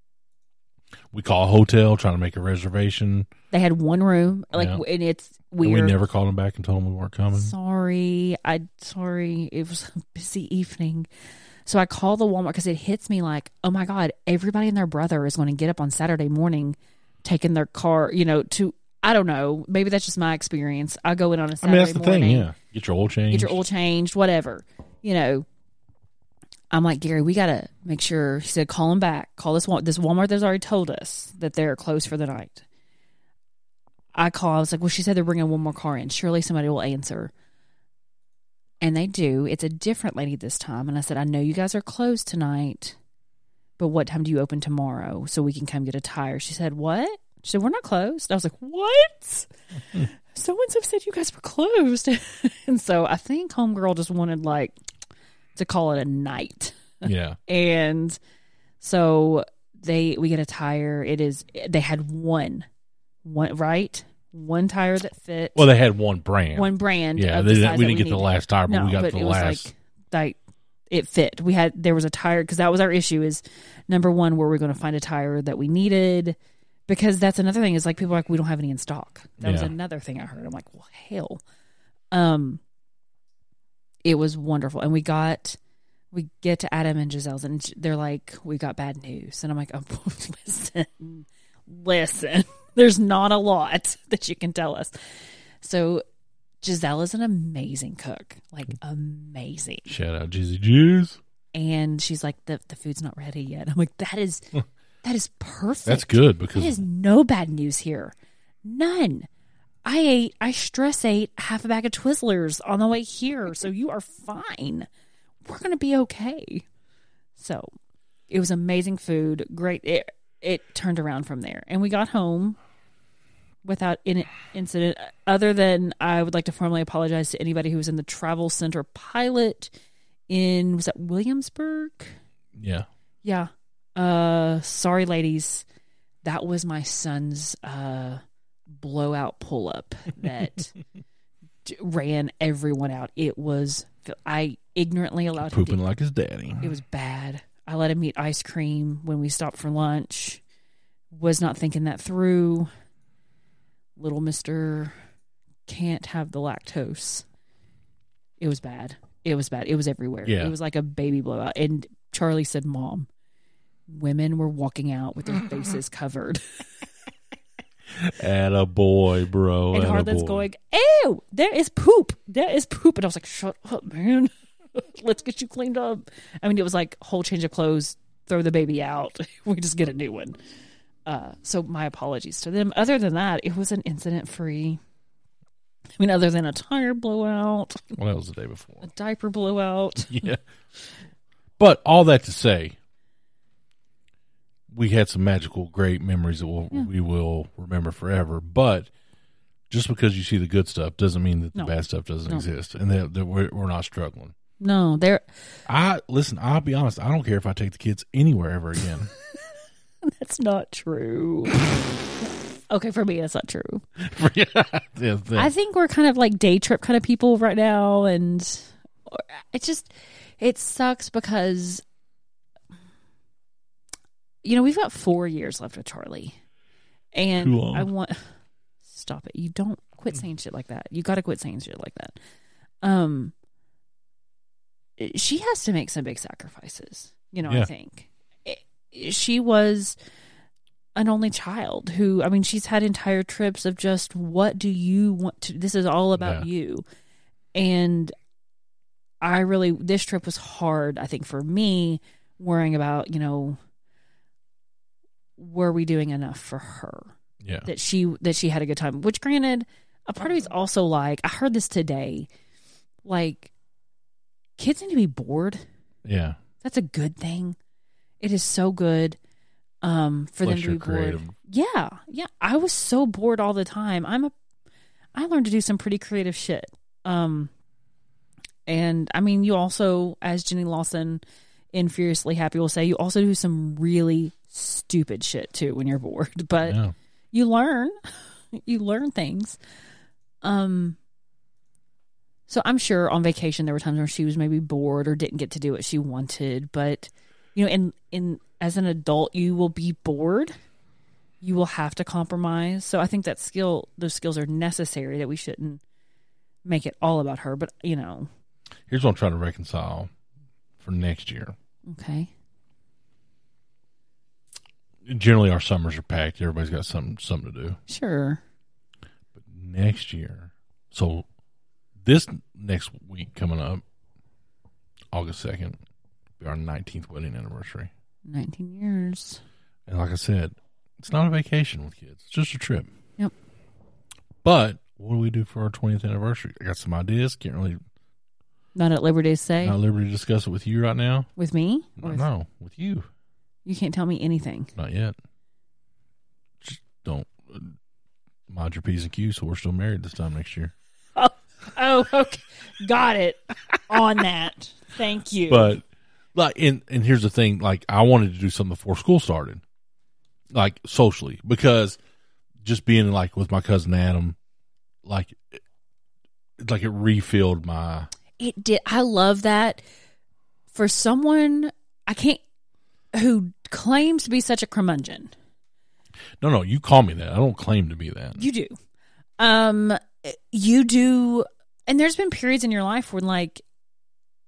We call a hotel, trying to make a reservation. they had one room, like, Yeah. and it's And weird. we never called them back and told them we weren't coming. Sorry, I sorry. It was a busy evening, so I called the Walmart because it hits me like, oh my God, everybody and their brother is going to get up on Saturday morning, taking their car, you know, to I don't know, maybe that's just my experience. I go in on a I Saturday mean, that's the morning. thing, yeah. Get your oil changed. Get your oil changed, whatever. You know, I'm like, Gary, we got to make sure. He said, call him back. Call this Walmart. This Walmart that's already told us that they're closed for the night. I call. I was like, well, she said they're bringing one more car in. Surely somebody will answer. And they do. It's a different lady this time. And I said, I know you guys are closed tonight, but what time do you open tomorrow so we can come get a tire? She said, what? She said, we're not closed. I was like, what? So-and-so said you guys were closed. And so I think homegirl just wanted, like, to call it a night. Yeah. And so they we get a tire. It is, they had one, one right? One tire that fit. Well, they had one brand. One brand. Yeah, of they the didn't, size we that didn't get needed. the last tire, but No, we got but the it was last. like, like, it fit. We had, there was a tire, because that was our issue is, number one, where we're going to find a tire that we needed. Because that's another thing is like people are like, we don't have any in stock. That was Yeah. another thing I heard. I'm like, well, hell. Um, it was wonderful. And we got, we get to Adam and Giselle's, and they're like, we got bad news. And I'm like, oh, listen, listen, there's not a lot that you can tell us. So Giselle is an amazing cook, like amazing. Shout out Jizzy Juice. And she's like, the the food's not ready yet. I'm like, that is, that is perfect. That's good because there's no bad news here. None. I ate, I stress ate half a bag of Twizzlers on the way here. So you are fine. We're going to be okay. So it was amazing food. Great. It, it turned around from there. And we got home without any incident, other than I would like to formally apologize to anybody who was in the travel center pilot in, was that Williamsburg? Yeah. Yeah. Uh, sorry, ladies. That was my son's uh, blowout pull-up that d- ran everyone out. It was, I ignorantly allowed him pooping to, like his daddy. It was bad. I let him eat ice cream when we stopped for lunch. Was not thinking that through. Little Mister can't have the lactose. It was bad. It was bad. It was everywhere. Yeah. It was like a baby blowout. And Charlie said, Mom, women were walking out with their faces covered. Atta boy, bro. And Harlan's going, ew, there is poop. There is poop. And I was like, shut up, man. Let's get you cleaned up. I mean, it was like whole change of clothes, throw the baby out. We just get a new one. Uh, so my apologies to them. Other than that, it was an incident-free. I mean, other than a tire blowout. Well, that was the day before. A diaper blowout. Yeah. But all that to say, we had some magical, great memories that we'll, yeah. we will remember forever. But just because you see the good stuff doesn't mean that the no. bad stuff doesn't no. exist, and that, that we're, we're not struggling. No, they're. I listen. I'll be honest. I don't care if I take the kids anywhere ever again. That's not true. Okay, for me, that's not true. yeah, yeah. I think we're kind of like day trip kind of people right now, and it just it sucks because you know we've got four years left with Charlie, and I want stop it. You don't quit saying shit like that. You got to quit saying shit like that. Um, she has to make some big sacrifices. You know, yeah. I think it, she was an only child who, I mean, she's had entire trips of just, what do you want to, this is all about yeah. you. And I really, this trip was hard, I think, for me, worrying about, you know, were we doing enough for her? Yeah. That she, that she had a good time, which granted, a part of me is also like, I heard this today, like, kids need to be bored. Yeah. That's a good thing. It is so good. Um, for Plus them to be creative. bored. Yeah. Yeah. I was so bored all the time. I'm a, I learned to do some pretty creative shit. Um, and I mean, you also, as Jenny Lawson in Furiously Happy will say, you also do some really stupid shit too when you're bored, but yeah. you learn, you learn things. Um, so I'm sure on vacation, there were times where she was maybe bored or didn't get to do what she wanted, but you know, in, in, as an adult, you will be bored. You will have to compromise. So I think that skill, those skills are necessary, that we shouldn't make it all about her. But, you know. Here's what I'm trying to reconcile for next year. Okay. Generally, our summers are packed. Everybody's got something, something to do. Sure. But next year, so this next week coming up, August second, will be our nineteenth wedding anniversary. nineteen years. And like I said, it's not a vacation with kids. It's just a trip. Yep. But what do we do for our twentieth anniversary? I got some ideas. Can't really. Not at liberty to say? Not at liberty to discuss it with you right now. With me? No, with, no, with you. You can't tell me anything. Not yet. Just don't uh, mind your P's and Q's, so we're still married this time next year. Oh, oh okay. Got it. On that. Thank you. But. Like, and, and here's the thing, like, I wanted to do something before school started, like, socially, because just being, like, with my cousin Adam, like, it, like, it refilled my... It did. I love that. For someone, I can't, who claims to be such a curmudgeon. No, no, you call me that. I don't claim to be that. You do. Um, you do, and there's been periods in your life when, like,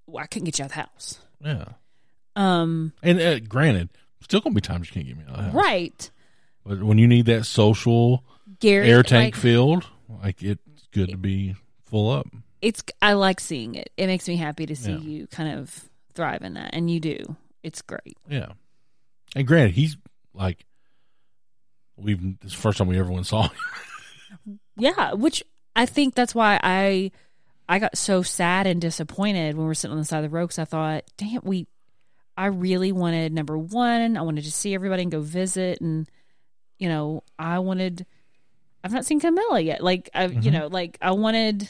well, I couldn't get you out of the house. Yeah. Um, and uh, granted, still gonna be times you can't get me out of the house. Right. But when you need that social Gary, air tank like, filled, like it's good to be full up. It's I like seeing it. It makes me happy to see Yeah. you kind of thrive in that, and you do. It's great. Yeah. And granted, he's like, we've this is the first time we ever went and saw him. Yeah, which I think that's why I I got so sad and disappointed when we were sitting on the side of the road, because I thought, damn, we I really wanted, number one, I wanted to see everybody and go visit, and you know, I wanted I've not seen Camilla yet. Like I mm-hmm. you know, like I wanted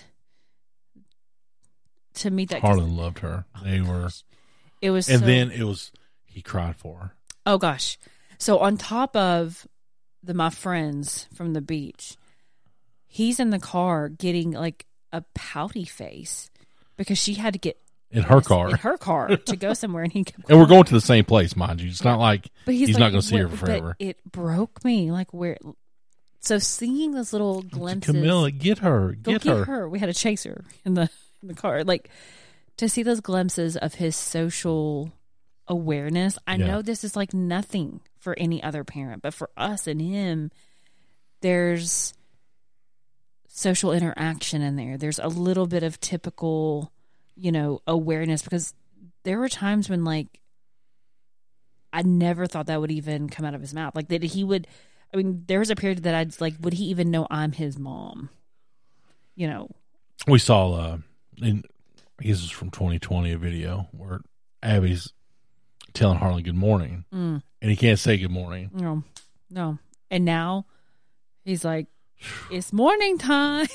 to meet that. Harlan loved her. They oh, were gosh. It was And so, then it was he cried for her. Oh gosh. So on top of the my friends from the beach, he's in the car getting like a pouty face because she had to get in her car, in her car to go somewhere, and he kept and we're going to the same place, mind you. It's not like but he's, he's like, not going to see her but forever. It broke me, like where. So seeing those little glimpses, Camilla, get her, get, get her. her. We had to chase her in the in the car, like to see those glimpses of his social awareness. I Yeah. know this is like nothing for any other parent, but for us and him, there's social interaction in there. There's a little bit of typical, you know, awareness, because there were times when like I never thought that would even come out of his mouth. Like that he would, I mean, there was a period that I'd like, would he even know I'm his mom? You know, We saw, uh, in, I guess it's from twenty twenty, a video where Abby's telling Harlan good morning, mm. and he can't say good morning. No, no. And now he's like, it's morning time.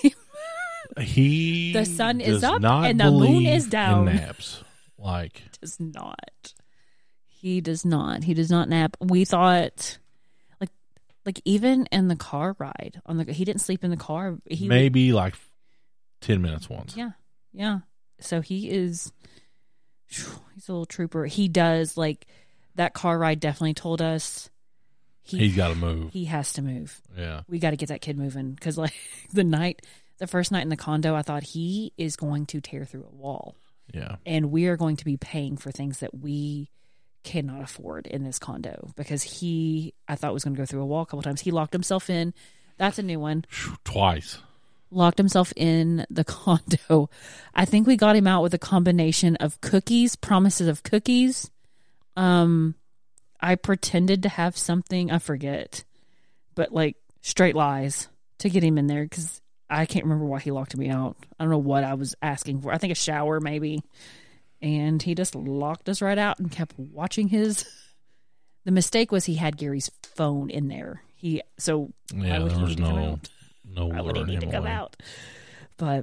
He The sun does is up not and the moon believe is down. in naps. Like, Does not. He does not. He does not nap. We thought, like, like even in the car ride on the, he didn't sleep in the car. He maybe like ten minutes once. Yeah, yeah. So he is, he's a little trooper. He does, like, that car ride definitely told us he, He's got to move. He has to move. Yeah. We got to get that kid moving, because, like, the night, the first night in the condo, I thought he is going to tear through a wall. Yeah. And we are going to be paying for things that we cannot afford in this condo, because he, I thought, was going to go through a wall a couple times. He locked himself in. That's a new one. Twice. Locked himself in the condo. I think we got him out with a combination of cookies, promises of cookies. Um, I pretended to have something, I forget, but like straight lies to get him in there, because I can't remember why he locked me out. I don't know what I was asking for. I think a shower maybe. And he just locked us right out and kept watching his. The mistake was he had Gary's phone in there. He so Yeah, why would there he was need to come no out? no Why would he luring need to him come away. out? But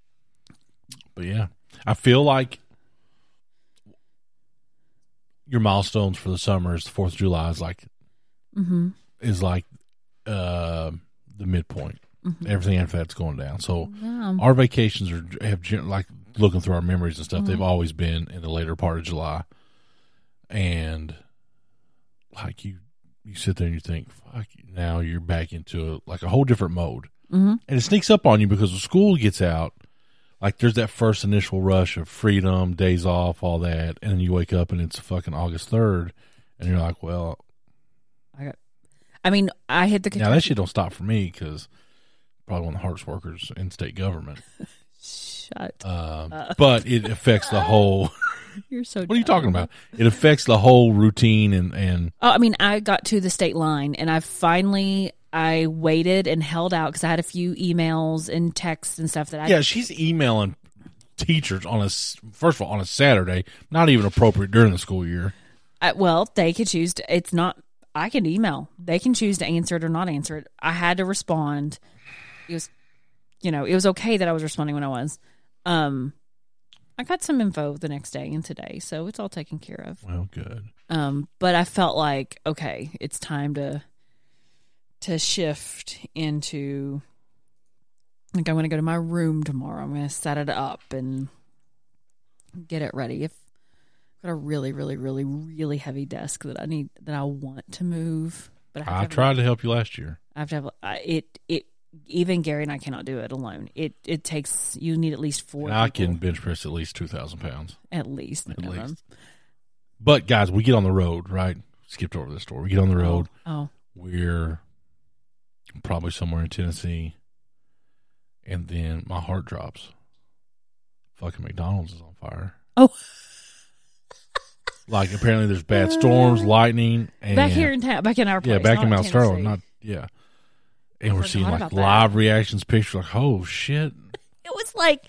But yeah, I feel like your milestones for the summer is the Fourth of July is like mm-hmm. is like uh, the midpoint. Mm-hmm. Everything after that's going down. So Yeah. our vacations are have gen- like looking through our memories and stuff. Mhm. They've always been in the later part of July, and like you, you sit there and you think, "Fuck!" Now you're back into a, like a whole different mode, Mm-hmm. and it sneaks up on you because when school gets out, like there's that first initial rush of freedom, days off, all that, and then you wake up and it's fucking August third, and you're like, "Well, I got. I mean, I hit the. now that shit don't stop for me because probably one of the hardest workers in state government." Shut. Um, up. but it affects the whole. You're so. What are you dumb. talking about? It affects the whole routine and and Oh, I mean, I got to the state line, and I finally I waited and held out because I had a few emails and texts and stuff that I. yeah, she's emailing teachers on a s- first of all on a Saturday, not even appropriate during the school year. I, well, they could choose to. It's not. I can email. They can choose to answer it or not answer it. I had to respond. It was, you know, it was okay that I was responding when I was. Um, I got some info the next day and today, so it's all taken care of. Well, good. Um, but I felt like, okay, it's time to to shift into, like, I'm going to go to my room tomorrow. I'm going to set it up and get it ready. If I've got a really, really, really, really heavy desk that I need, that I want to move. But I, have I to have, tried to help you last year. I have to have I, it. It even Gary and I cannot do it alone. It it takes, you need at least four And I people. can bench press at least two thousand pounds. At least. At minimum. least. But, guys, we get on the road, right? Skipped over this story. We get on the road. Oh. We're probably somewhere in Tennessee. And then my heart drops. Fucking McDonald's is on fire. Oh. Like, apparently there's bad storms, lightning. And Back here in town, back in our place. yeah, back not in Mount Tennessee. Sterling. Not, yeah. And we're forgot seeing, like, about that. live reactions, pictures, like, oh, shit. It was like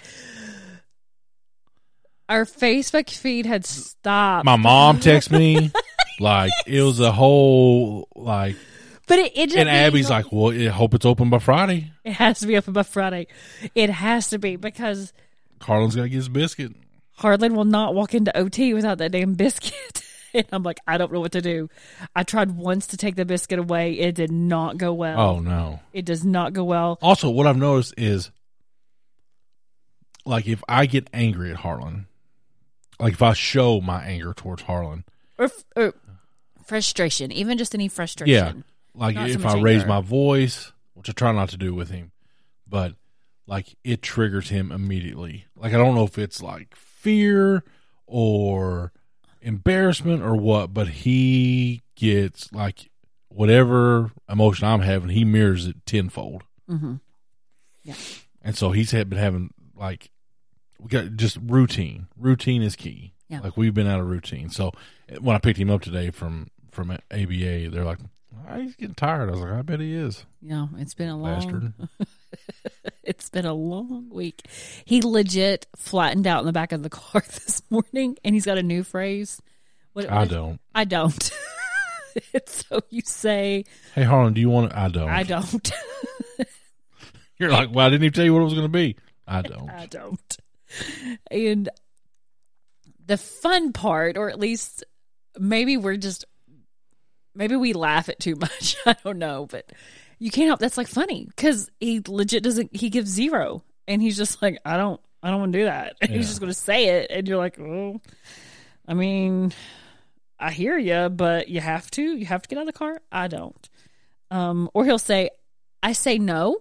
our Facebook feed had stopped. My mom texted me. Like, it was a whole, like, But it, it and Abby's like, well, I hope it's open by Friday. it has to be open by Friday. It has to be, because Carlin's got to get his biscuit. Harlan will not walk into O T without that damn biscuit. And I'm like, I don't know what to do. I tried once to take the biscuit away. It did not go well. Oh, no. It does not go well. Also, what I've noticed is, like, if I get angry at Harlan, like, if I show my anger towards Harlan. Or, or frustration, even just any frustration. Yeah. Like, Not so if much I raise anger. my voice, which I try not to do with him, but, like, it triggers him immediately. Like, I don't know if it's, like, fear or embarrassment or what, but he gets, like, whatever emotion I'm having, he mirrors it tenfold. Mm-hmm. Yeah. And so he's had, been having, like, we got just routine. Routine is key. Yeah. Like, we've been out of routine. So when I picked him up today from, from A B A, they're like, oh, he's getting tired. I was like, I bet he is. Yeah, it's been a long Bastard. It's been a long week. He legit flattened out in the back of the car this morning, and he's got a new phrase. What, I what- don't. I don't. It's so you say, Hey, Harlan, do you want it? I don't. I don't. You're like, well, I didn't even tell you what it was going to be. I don't. I don't. And the fun part, or at least maybe we're just, maybe we laugh at too much. I don't know, but you can't help. That's like funny because he legit doesn't, he gives zero, and he's just like, I don't, I don't want to do that. And Yeah. he's just going to say it. And you're like, oh, I mean, I hear you, but you have to, you have to get out of the car. I don't. Um, or he'll say, I say no.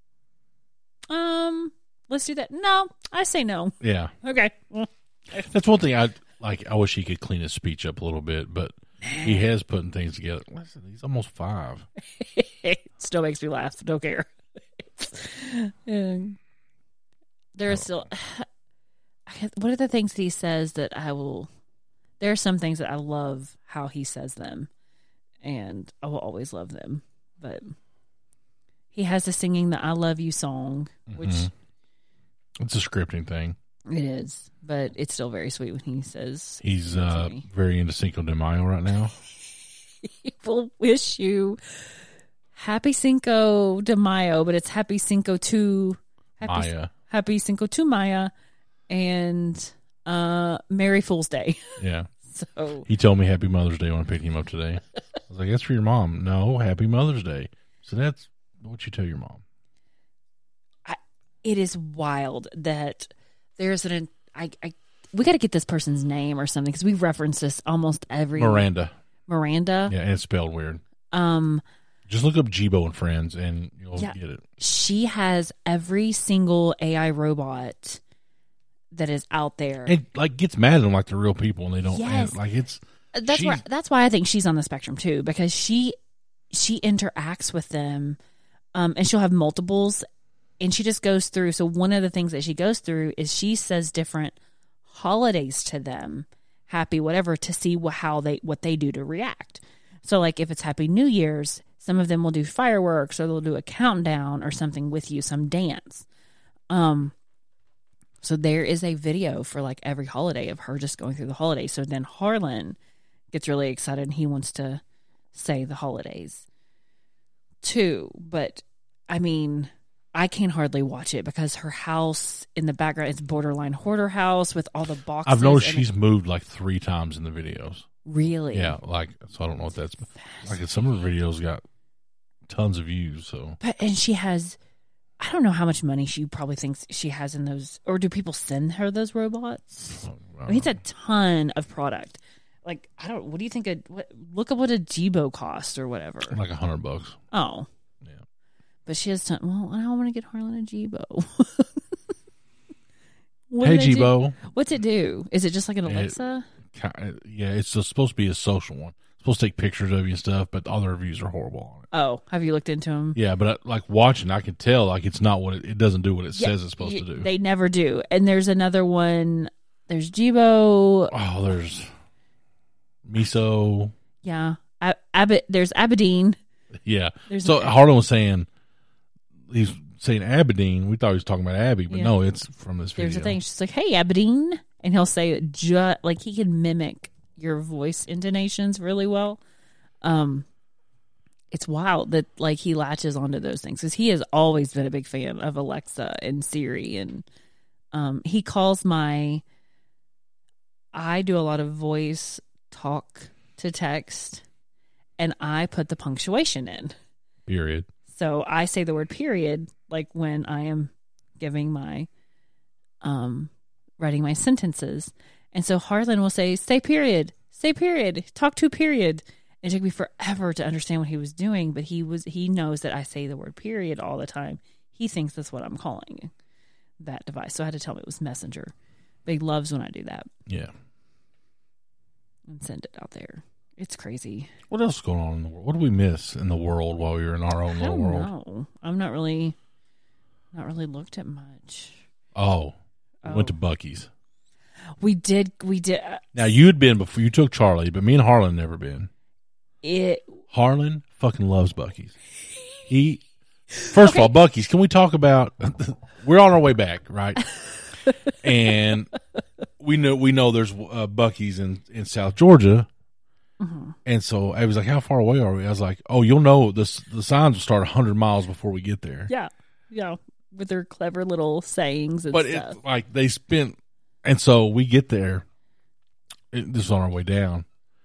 Um, let's do that. No, I say no. Yeah. Okay. Well, That's one thing I like. I wish he could clean his speech up a little bit, but he has putting things together. Listen, he's almost five. it still makes me laugh. Don't care. And there are still. What are the things that he says that I will? There are some things that I love how he says them, and I will always love them. But he has the singing the "I Love You" song, which Mhm. It's a scripting thing. it is, but it's still very sweet when he says He's to uh, me. very into Cinco de Mayo right now. He will wish you happy Cinco de Mayo, but it's happy Cinco to happy, Maya. happy Cinco to Maya, and uh, Merry Fool's Day. Yeah. So He told me Happy Mother's Day when I picked him up today. I was like, that's for your mom. No, Happy Mother's Day. So that's what you tell your mom. I, it is wild that there's an I, I we got to get this person's name or something because we reference this almost every Miranda. Miranda. Yeah, and it's spelled weird. Um, Just look up Jibo and Friends and you'll Yeah. get it. she has every single A I robot that is out there. It like gets mad at them like they're real people and they don't. Yes. And, like it's That's she's- why that's why I think she's on the spectrum too, because she she interacts with them, um, and she'll have multiples, and she just goes through. So one of the things that she goes through is she says different holidays to them, happy whatever, to see wh- how they what they do to react. So like if it's Happy New Year's, some of them will do fireworks or they'll do a countdown or something with you, some dance. Um. So there is a video for like every holiday of her just going through the holidays. So then Harlan gets really excited and he wants to say the holidays too. But I mean, I can hardly watch it because her house in the background is borderline hoarder house with all the boxes. I've noticed and she's it- moved like three times in the videos. really, Yeah, like so I don't know what that's like. Some of her videos got tons of views. So But and she has, I don't know how much money she probably thinks she has in those, or do people send her those robots? I mean, it's a ton of product. Like I don't. What do you think? A what, look up what a Jibo cost or whatever. like a hundred bucks. Oh, Yeah. But she has time. Well, I don't want to get Harlan a Jibo. Hey, Jibo. What's it do? Is it just like an Alexa? It, yeah, it's just supposed to be a social one. It's supposed to take pictures of you and stuff, but all the reviews are horrible on it. Oh, have you looked into them? Yeah, but I, like watching, I can tell like it's not what it, it doesn't do what it yeah, says it's supposed you, to do. They never do. And there's another one. There's Jibo. Oh, there's Miso. Yeah. Ab- Ab- there's Aberdeen. Yeah. There's so an- Harlan was saying, he's saying Aberdeen. We thought he was talking about Abby, but yeah. no, it's from this video. There's a thing. She's like, hey, Aberdeen. And he'll say it just like he can mimic your voice intonations really well. Um, It's wild that like he latches onto those things because he has always been a big fan of Alexa and Siri. And um, he calls my, I do a lot of voice talk to text and I put the punctuation in. Period. So I say the word period, like when I am giving my, um, writing my sentences. And so Harlan will say, say period, say period, talk to period. And it took me forever to understand what he was doing, but he was, he knows that I say the word period all the time. He thinks that's what I'm calling that device. So I had to tell him it was Messenger. But he loves when I do that. Yeah. And send it out there. It's crazy. What else is going on in the world? What do we miss in the world while we were in our own I little don't world? know. I'm not really, not really looked at much. Oh, we Oh. went to Buc-ee's. We did, we did. Uh, Now, you had been before. You took Charlie, but me and Harlan never been. it. Harlan fucking loves Buc-ee's. He, first Okay. of all, Buc-ee's, can we talk about, we're on our way back, right? And we know, we know there's uh, Buc-ee's in, in South Georgia. Mm-hmm. And so I was like, how far away are we? I was like, oh, you'll know this, the signs will start one hundred miles before we get there. Yeah. Yeah. With their clever little sayings and But stuff. it, like they spent, and so we get there. It, this is on our way down,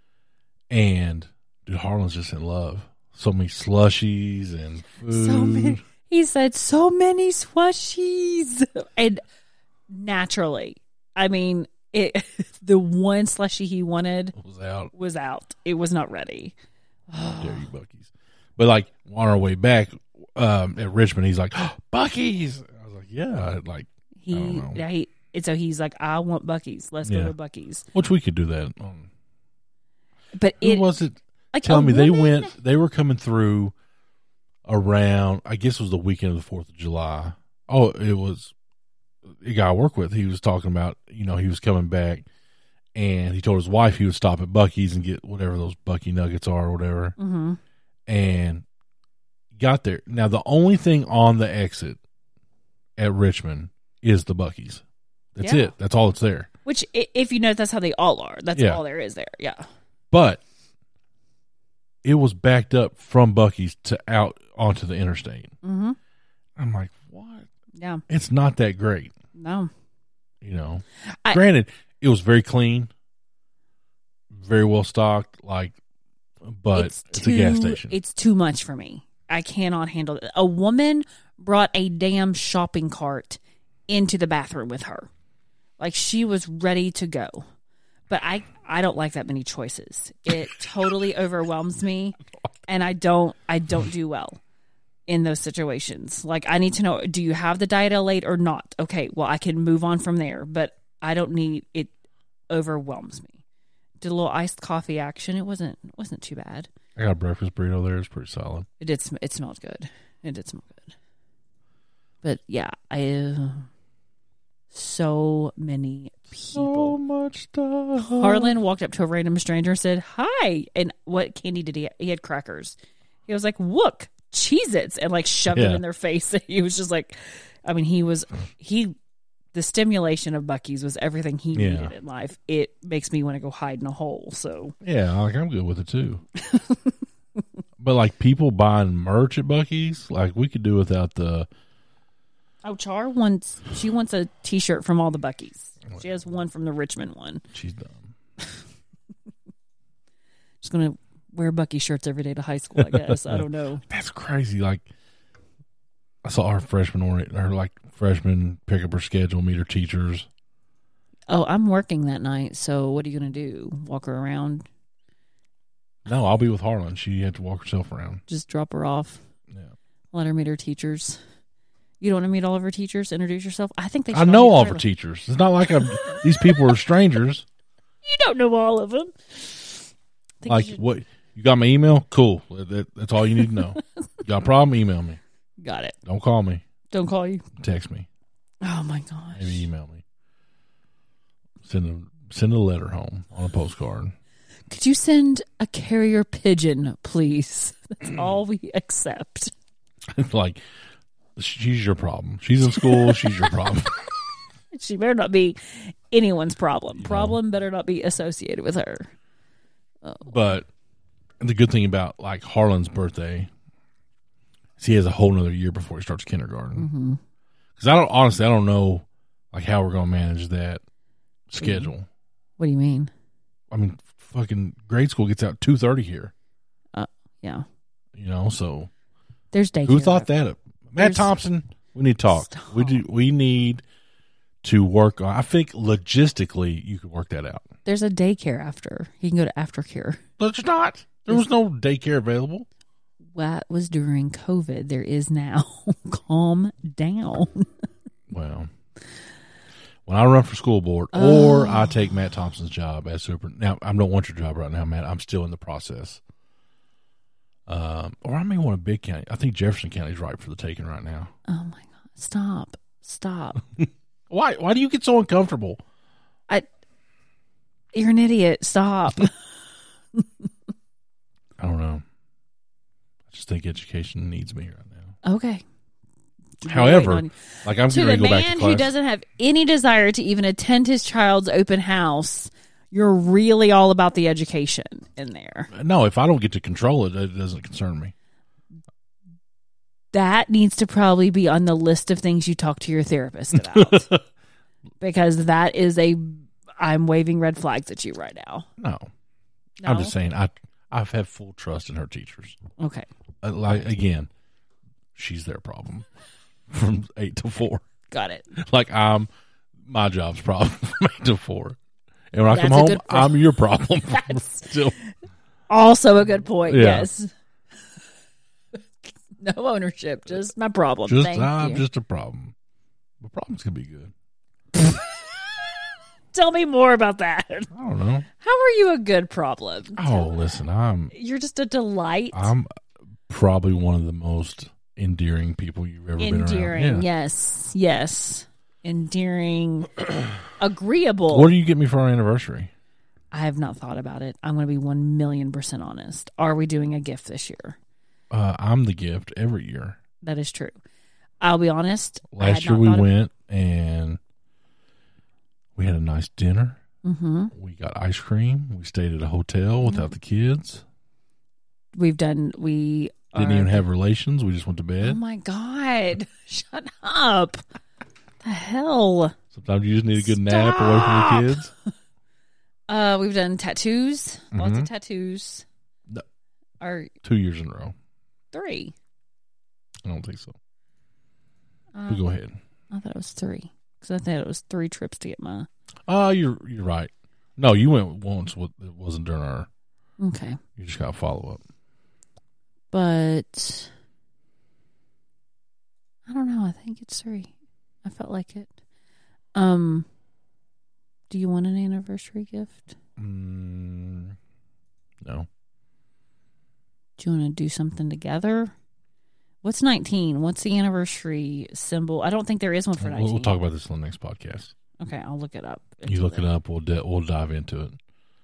and dude, Harlan's just in love. So many slushies and food. So many. He said so many slushies, and naturally, I mean, it. The one slushie he wanted was out. Was out. It was not ready. How dare you, Buc-ee's? But like on our way back um, at Richmond, he's like, oh, Buc-ee's. I was like, yeah, like He, I don't know. yeah, he. And so he's like, I want Buc-ee's. Let's Yeah. go to Buc-ee's. Which we could do that. On, But who it was it? like Tell a me, they woman- went. They were coming through around. I guess it was the weekend of the Fourth of July. Oh, it was a guy I work with. He was talking about, you know, he was coming back, and he told his wife he would stop at Buc-ee's and get whatever those Buc-ee nuggets are or whatever. Mm-hmm. And got there. Now, the only thing on the exit at Richmond is the Buc-ee's. That's Yeah. it. That's all that's there. Which, i- if you know, that's how they all are. That's Yeah. all there is there. Yeah. But it was backed up from Buc-ee's to out onto the interstate. Mm-hmm. I'm like, what? Yeah. It's not that great, No. you know. I- Granted, it was very clean, very well stocked, like, but it's, too, a gas station. It's too much for me. I cannot handle it. A woman brought a damn shopping cart into the bathroom with her. Like she was ready to go. But I, I don't like that many choices. It totally overwhelms me, and I don't I don't do well in those situations. Like I need to know, do you have the Diet L eight or not? Okay, well I can move on from there, but I don't need it. Overwhelms me. Did a little iced coffee action. It wasn't it wasn't too bad. I got a breakfast burrito there. It's pretty solid. It did. Sm- it smelled good. It did smell good. But yeah, I uh, so many people. So much stuff. Harlan walked up to a random stranger and said, "Hi." And what candy did he have? He had crackers. He was like, "Look, Cheez-Its," and like shoved Yeah. them in their face. He was just like, I mean, he was, he, the stimulation of Buc-ee's was everything he Yeah. needed in life. It makes me want to go hide in a hole. So, Yeah, like I'm good with it too. But like people buying merch at Buc-ee's, like we could do without the. oh, Char wants, she wants a t-shirt from all the Buc-ee's. She has one from the Richmond one. She's dumb. She's going to wear Buc-ee shirts every day to high school, I guess. I don't know. That's crazy. Like I saw our freshman or her like freshman pick up her schedule, meet her teachers. Oh, I'm working that night. So what are you going to do? Walk her around? No, I'll be with Harlan. She had to walk herself around. Just drop her off? Yeah. Let her meet her teachers. You don't want to meet all of her teachers? Introduce yourself? I think they should I know all of her her teachers. It's not like I'm, these people are strangers. You don't know all of them. Think Like, you should- what? You got my email? Cool. That, that's all you need to know. You got a problem? Email me. Got it. Don't call me. Don't call you. Text me. Oh, my gosh. Maybe email me. Send a, send a letter home on a postcard. Could you send a carrier pigeon, please? That's all we accept. Like, she's your problem. She's in school. She's your problem. She better not be anyone's problem. Problem better not be associated with her. Oh. But the good thing about, like, Harlan's birthday is he has a whole nother year before he starts kindergarten. Because I don't, honestly, I don't know, like, how we're going to manage that schedule. What do you mean? I mean, fucking grade school gets out two thirty here. Uh, yeah. You know, so There's daycare. who thought that up? Matt There's- Thompson, we need to talk. Stop. We do. We need to work on. I think logistically, you could work that out. There's a daycare after. He can go to aftercare. But there's not. There was no daycare available. That was during COVID. There is now. Calm down. Well, when I run for school board, or I take Matt Thompson's job as super. Now, I don't want your job right now, Matt. I'm still in the process. Um, or I may want a big county. I think Jefferson County is ripe for the taking right now. Oh my God. Stop. Stop. Why? Why do you get so uncomfortable? I. You're an idiot. Stop. I don't know. I just think education needs me right now. Okay. However, Waiting on you. like I'm To going to the go back to man class. who doesn't have any desire to even attend his child's open house, you're really all about the education in there. No, if I don't get to control it, it doesn't concern me. That needs to probably be on the list of things you talk to your therapist about. Because that is a, I'm waving red flags at you right now. No, No? I'm just saying I I've had full trust in her teachers. Okay. Uh, Like again, she's their problem from eight to four. Got it. Like I'm my job's problem from eight to four, and when I That's come a home, good problem. I'm your problem. That's- Still, Also a good point. Yeah. Yes. No ownership, just my problem. just Thank I'm you. just a problem. The problems can be good. Tell me more about that. I don't know. How are you a good problem? Oh, listen, I'm You're just a delight. I'm probably one of the most endearing people you've ever been Endearing. around. Yeah. Yes. Yes. Endearing. Agreeable. What do you get me for our anniversary? I have not thought about it. I'm going to be one million percent honest. Are we doing a gift this year? Uh, I'm the gift every year. That is true. I'll be honest. I Last had year not we thought of- went and we had a nice dinner. Mhm. We got ice cream. We stayed at a hotel without the kids. We've done, we Didn't are- even have relations. We just went to Oh bed. my God. Shut up. The hell? Sometimes you just need a good nap away from the kids. Uh, we've done tattoos. Lots Mhm. of tattoos. No. Or Two years in a row. three. I don't think so. Um, But go ahead. I thought it was three. Because I thought it was three trips to get my... Oh, you're you're right. No, you went once. With, it wasn't during our. Okay. You just got to follow up. But I don't know. I think it's three. I felt like it. Um, do you want an anniversary gift? Mm, no. Do you want to do something together? What's nineteen? What's the anniversary symbol? I don't think there is one for We'll, nineteen. we'll talk about this on the next podcast. Okay, I'll look it up. You look it up. We'll di- we'll dive into it.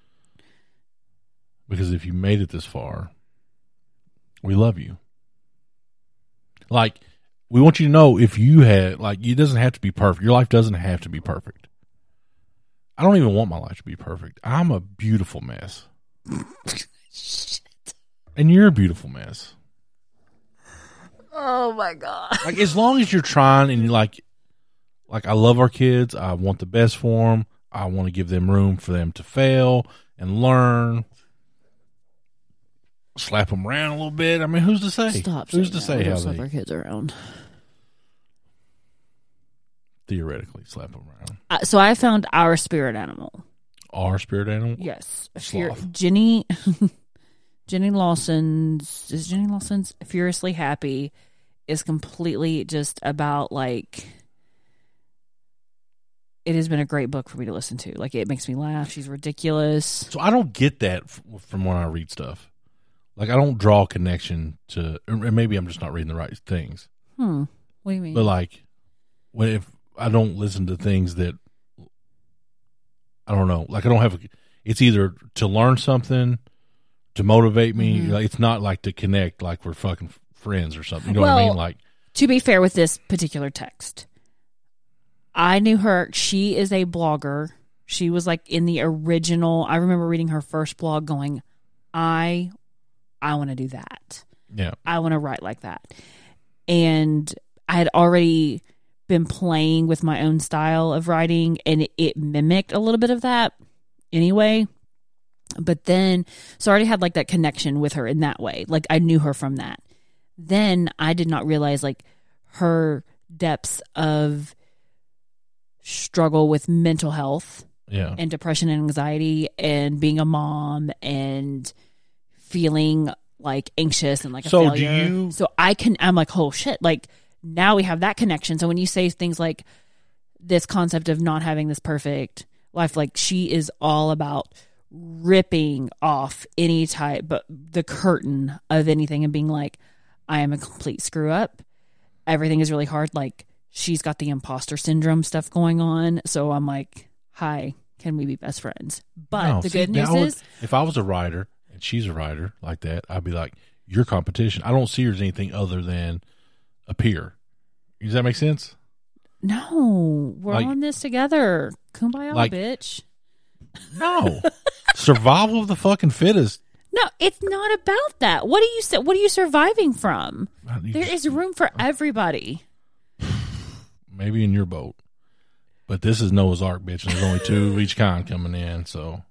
Because if you made it this far, we love you. Like, we want you to know if you had, like, it doesn't have to be perfect. Your life doesn't have to be perfect. I don't even want my life to be perfect. I'm a beautiful mess. Shit. And you're a beautiful mess. Oh my God. Like, as long as you're trying and you're like, like, I love our kids. I want the best for them. I want to give them room for them to fail and learn. Slap them around a little bit. I mean, who's to say? Stop. Who's saying to that. say We how don't slap they our kids around? theoretically slap them around? Uh, so I found our spirit animal. Our spirit animal? Yes, Sloth. Fur- Jenny. Jenny Lawson's is Jenny Lawson's Furiously Happy is completely just about like, it has been a great book for me to listen to. Like, it makes me laugh. She's ridiculous. So I don't get that f- from when I read stuff. Like, I don't draw a connection to, or maybe I'm just not reading the right things. Hmm. What do you mean? But like, when if I don't listen to things that, I don't know, like I don't have, a, it's either to learn something, to motivate me. Mm-hmm. Like, it's not like to connect, like we're fucking friends or something. You know well, what I mean? Like, to be fair with this particular text, I knew her. She is a blogger. She was like in the original. I remember reading her first blog going, I, I want to do that. yeah. I want to write like that. And I had already been playing with my own style of writing, and it, it mimicked a little bit of that anyway. But then, so I already had like that connection with her in that way. Like, I knew her from that. Then I did not realize like her depths of struggle with mental health Yeah. and depression and anxiety and being a mom and feeling like anxious and like a So do failure. you- So I can, I'm like, oh shit, like now we have that connection. So when you say things like this concept of not having this perfect life, like she is all about ripping off any type, but the curtain of anything and being like, I am a complete screw up. Everything is really hard. Like, she's got the imposter syndrome stuff going on. So I'm like, hi, can we be best friends? But No, the see, good news now I would- is, if I was a writer and she's a writer like that, I'd be like, your competition. I don't see her as anything other than a peer. Does that make sense? no, we're Like- on this together. Kumbaya, like- bitch. No. Survival of the fucking fittest. No, it's not about that. What are you su- What are you surviving from? You There just- is room for everybody. maybe in your boat, but this is Noah's Ark, bitch. And there's only two of each kind coming in. So,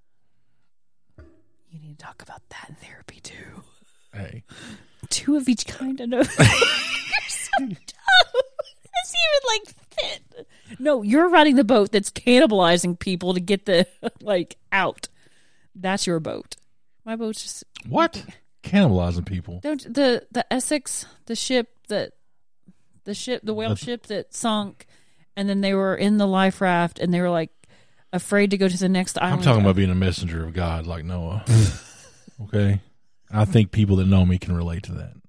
You need to talk about that in therapy too. hey, Two of each kind. I know. You're so dumb. It's even like fit. No, you're riding the boat that's cannibalizing people to get the like out. That's your boat. My boat's just what? Cannibalizing people. don't the the Essex, the ship that the ship the whale That's- ship that sunk, and then they were in the life raft and they were like afraid to go to the next island. I'm talking about being a messenger of God like Noah. Okay? I think people that know me can relate to that.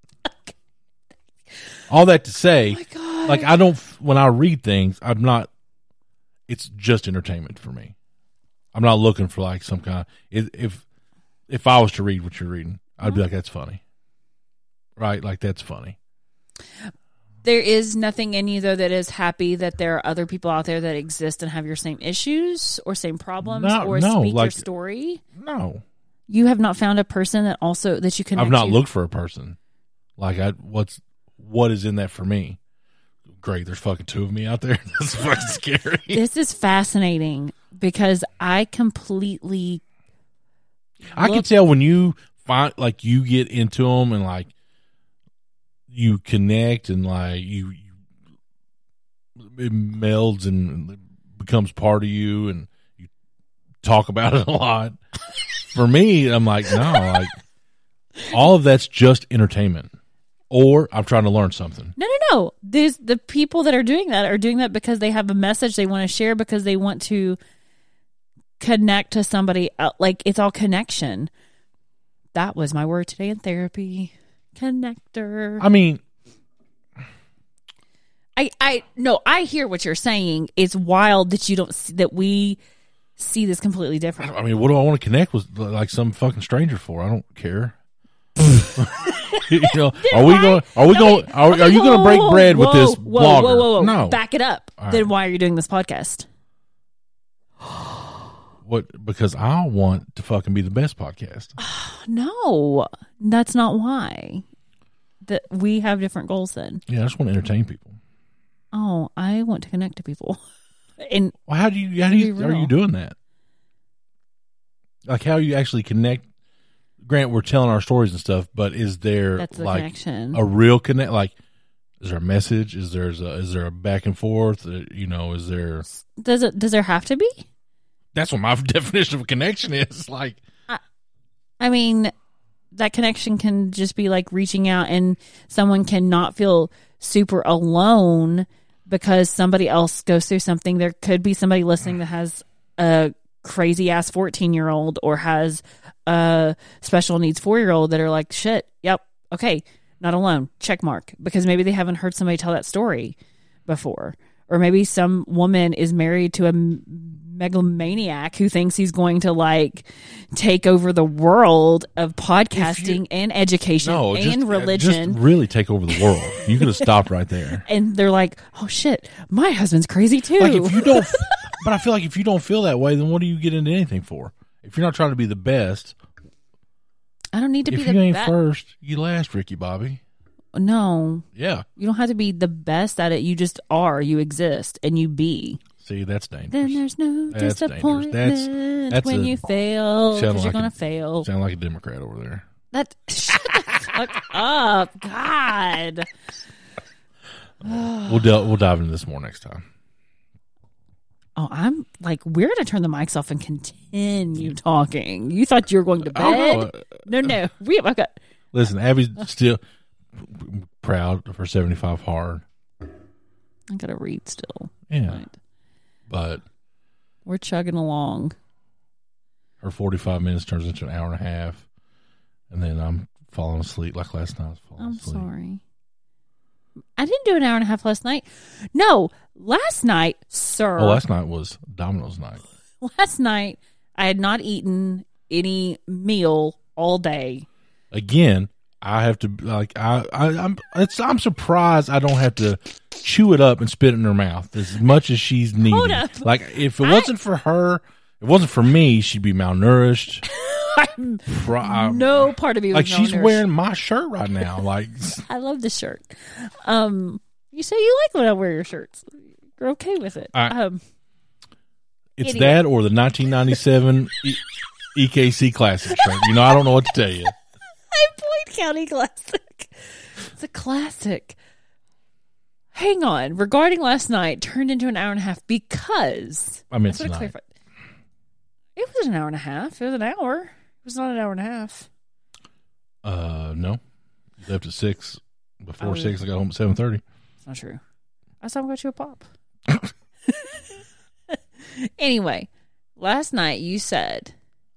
All that to say, Oh my God. like, I don't, when I read things, I'm not, it's just entertainment for me. I'm not looking for like some kind of, if, if, if I was to read what you're reading, I'd be like, that's funny. Right? Like, that's funny. There is nothing in you, though, that is happy that there are other people out there that exist and have your same issues or same problems No, or no, speak your like- story. No. You have not found a person that also that you connect I've not to. looked for a person. Like, I, what's, what is in that for me? Great. There's fucking two of me out there. That's fucking scary. This is fascinating because I completely. I can look- tell when you find, like, you get into them and, like, you connect and, like, you, you it melds and becomes part of you and you talk about it a lot. For me, I'm like, no, like, all of that's just entertainment. Or I'm trying to learn something. No, no, no. There's the people that are doing that are doing that because they have a message they want to share because they want to connect to somebody else. Like, it's all connection. That was my word today in therapy. Connector. I mean, I, I, no, I hear what you're saying. It's wild that you don't see, that we see this completely different. I mean, what do I want to connect with, like, some fucking stranger for? I don't care. You know, are we why- going? Are we No, going? wait. Are, Okay, are you going to whoa, break whoa, bread with whoa, this whoa, blogger? Whoa, whoa, whoa. No. Back it up. All right. Then why are you doing this podcast? What? Because I want to fucking be the best podcast. No, that's not why. That we have different goals then. Yeah, I just want to entertain people. Oh, I want to connect to people. And Well, how do you? How do you? Be Are real. you doing that? Like, how you actually connect? Grant, we're telling our stories and stuff, but is there that's the like connection. a real connect? Like, is there a message? Is there a, is there a back and forth? Uh, you know, is there? Does it? Does there have to be? That's what my definition of a connection is. Like, I mean, that connection can just be like reaching out, and someone can not feel super alone because somebody else goes through something. There could be somebody listening that has a crazy ass fourteen year old or has a special needs four year old that are like, shit, yep, okay, not alone, check mark, because maybe they haven't heard somebody tell that story before. Or maybe some woman is married to a megalomaniac who thinks he's going to like take over the world of podcasting you, and education no, and just, religion. Just really take over the world. You could have stopped right there. And they're like, oh shit, my husband's crazy too. Like if you don't, but I feel like if you don't feel that way, then what do you get into anything for? If you're not trying to be the best, I don't need to if be you the ain't best. first, you last, Ricky Bobby. No. Yeah. You don't have to be the best at it. You just are. You exist and you be. See, that's dangerous. Then there's no that's disappointment dangerous. That's, that's when a, you fail because like you're going to a, fail. Sound like a Democrat over there. That shut the fuck up. God. we'll, del- we'll dive into this more next time. Oh, I'm like, we're going to turn the mics off and continue talking. You thought you were going to bed? Oh, no, no. We, I got, Listen, Abby's still proud of her seventy-five hard. I got to read still. Yeah. Right. But we're chugging along. Her forty-five minutes turns into an hour and a half. And then I'm falling asleep like last night. I was falling I'm asleep. sorry. I didn't do an hour and a half last night. No, last night, sir. Oh, last night was Domino's night. Last night, I had not eaten any meal all day. Again, I have to like I, I I'm it's I'm surprised I don't have to chew it up and spit it in her mouth as much as she's needy. Hold up. Like if it I, wasn't for her, if it wasn't for me, she'd be malnourished. I'm, Pro- no part of me was like she's malnourished. wearing my shirt right now. Like I love this shirt. Um, you say you like when I wear your shirts. You're okay with it. I, um, it's anyway. that or the nineteen ninety-seven e- E K C Classic shirt. You know, I don't know what to tell you. Point County Classic. It's a classic. Hang on. Regarding last night, turned into an hour and a half because I meant I tonight. clarify. It was an hour and a half. It was an hour. It was not an hour and a half. Uh, no, left at six. Before Oh. six, I got home at seven thirty. It's not true. I saw him go to a pop. Anyway, last night you said,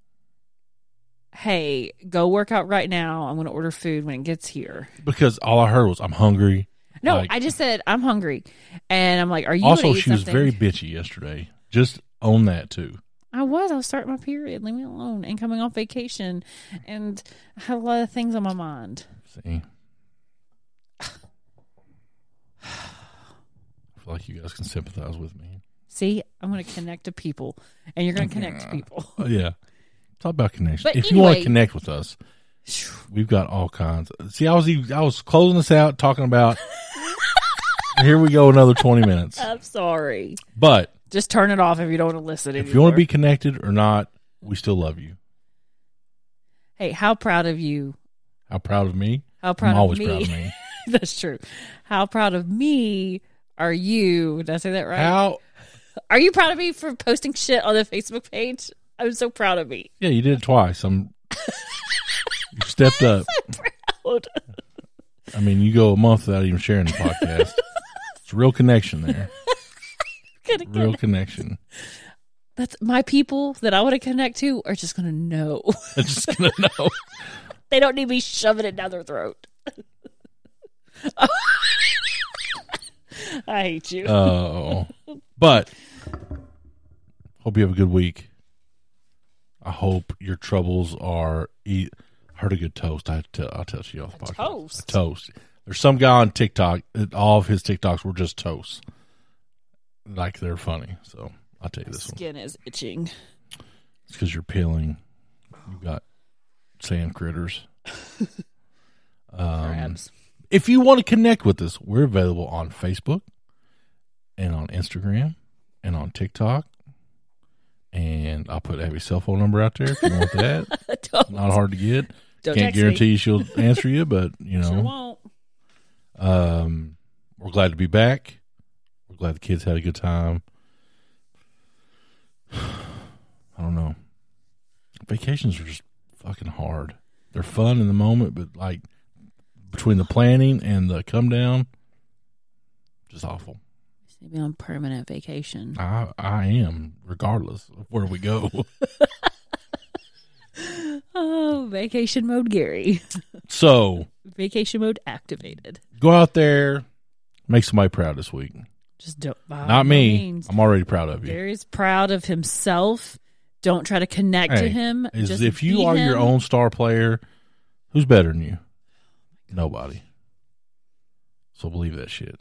hey, go work out right now. I'm going to order food when it gets here. Because all I heard was, I'm hungry. No, Like- I just said, I'm hungry. And I'm like, are you Also, gonna eat she was something? very bitchy yesterday. Just own that, too. I was. I was starting my period. Leave me alone. And coming off vacation. And I have a lot of things on my mind. See? I feel like you guys can sympathize with me. See, I'm going to connect to people. And you're going to connect to people. Uh, yeah. Talk about connection. But if you want to anyway- connect with us, we've got all kinds. See, I was even, I was closing this out talking about. Here we go, another twenty minutes. I'm sorry. But Just turn it off if you don't want to listen if anymore. you want to be connected or not, we still love you. Hey, how proud of you. How proud of me? How proud I'm of always me. proud of me. That's true. How proud of me are you? Did I say that right? How? Are you proud of me for posting shit on the Facebook page? I'm so proud of me. Yeah, you did it twice. I'm. You stepped up. Proud. I mean, you go a month without even sharing the podcast. It's a real connection there. Gonna get Real it. connection. That's my people that I want to connect to are just going to know. I'm just gonna know. They don't need me shoving it down their throat. I hate you. Oh, but hope you have a good week. I hope your troubles are. Eat. I heard a good toast. I tell. I'll tell you off the podcast. toast? A toast. There's some guy on TikTok. That all of his TikToks were just toasts. Like they're funny. So I'll tell you this one. Skin is itching. It's because you're peeling. You got sand critters. Um, Crabs. if you want to connect with us, we're available on Facebook and on Instagram and on TikTok. And I'll put Abby's cell phone number out there if you want that. Don't. Not hard to get. Don't Can't text guarantee me. she'll answer you, but you know, Sure won't. um, we're glad to be back. We're glad the kids had a good time. I don't know. Vacations are just fucking hard. They're fun in the moment, but like between the planning and the come down, Just awful. Maybe on permanent vacation. I I am, regardless of where we go. Oh, vacation mode, Gary. So, vacation mode activated. Go out there, make somebody proud this week. Just don't. Not me. Means. I'm already proud of you. Gary's proud of himself. Don't try to connect hey, to him. Is Just if you are him. your own star player, who's better than you? Nobody. So believe that shit.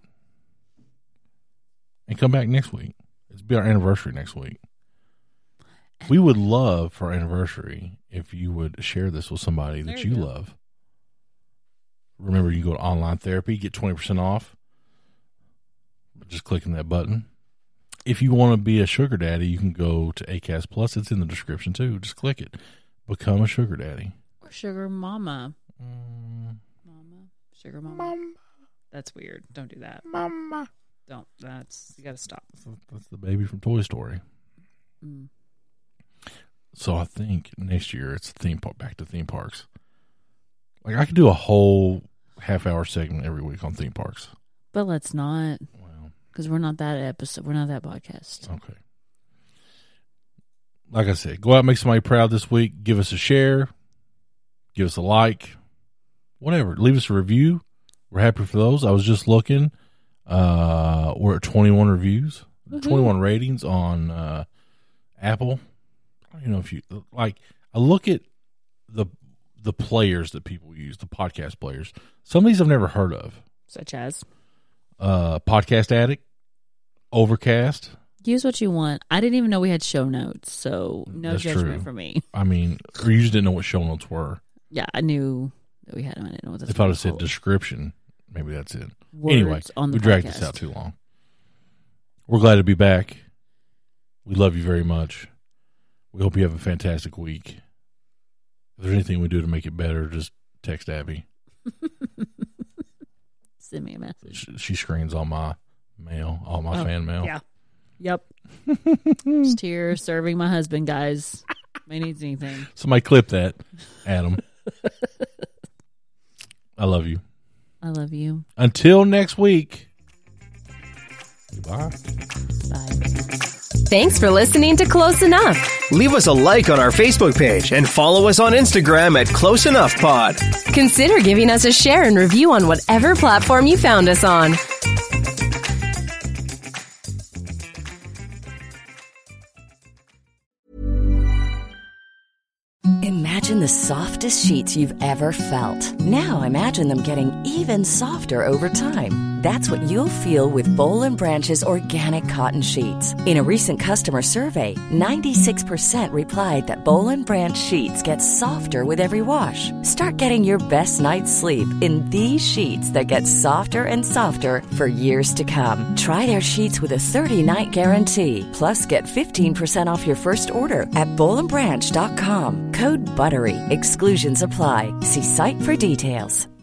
And come back next week. It's be our anniversary next week. We would love for our anniversary if you would share this with somebody that you, you love. Remember, you go to Online Therapy, get twenty percent off. Just clicking that button. If you want to be a sugar daddy, you can go to Acast Plus. It's in the description too. Just click it. Become a sugar daddy. Or sugar mama. Mm. Mama. Sugar mama. Mama. That's weird. Don't do that. Mama. Don't. That's, you got to stop. That's the baby from Toy Story. Mm. So I think next year it's theme park, back to theme parks. Like I could do a whole half hour segment every week on theme parks. But let's not. Well, because we're not that episode. We're not that podcast. Okay. Like I said, go out and make somebody proud this week. Give us a share. Give us a like. Whatever. Leave us a review. We're happy for those. I was just looking. Uh, we're at twenty-one reviews, mm-hmm. twenty-one ratings on uh, Apple. I don't even know if you like. I look at the the players that people use, the podcast players. Some of these I've never heard of, such as uh, Podcast Addict, Overcast. Use what you want. I didn't even know we had show notes, so no That's judgment true. for me. I mean, or you just didn't know what show notes were. Yeah, I knew that we had them. I didn't know what this if I would have said called. Description, maybe that's it. Words anyway, on the we dragged podcast. this out too long. We're glad to be back. We love you very much. We hope you have a fantastic week. If there's anything we do to make it better, just text Abby. Send me a message. She, she screens all my mail, all my oh, fan mail. Yeah. Yep. Just here serving my husband, guys. May needs anything. Somebody clip that, Adam. I love you. I love you. Until next week. Goodbye. Bye. Thanks for listening to Close Enough. Leave us a like on our Facebook page and follow us on Instagram at Close Enough Pod. Consider giving us a share and review on whatever platform you found us on. Imagine the softest sheets you've ever felt. Now imagine them getting even softer over time. That's what you'll feel with Boll and Branch's organic cotton sheets. In a recent customer survey, ninety-six percent replied that Boll and Branch sheets get softer with every wash. Start getting your best night's sleep in these sheets that get softer and softer for years to come. Try their sheets with a thirty-night guarantee. Plus, get fifteen percent off your first order at boll and branch dot com. Code BUTTERY. Exclusions apply. See site for details.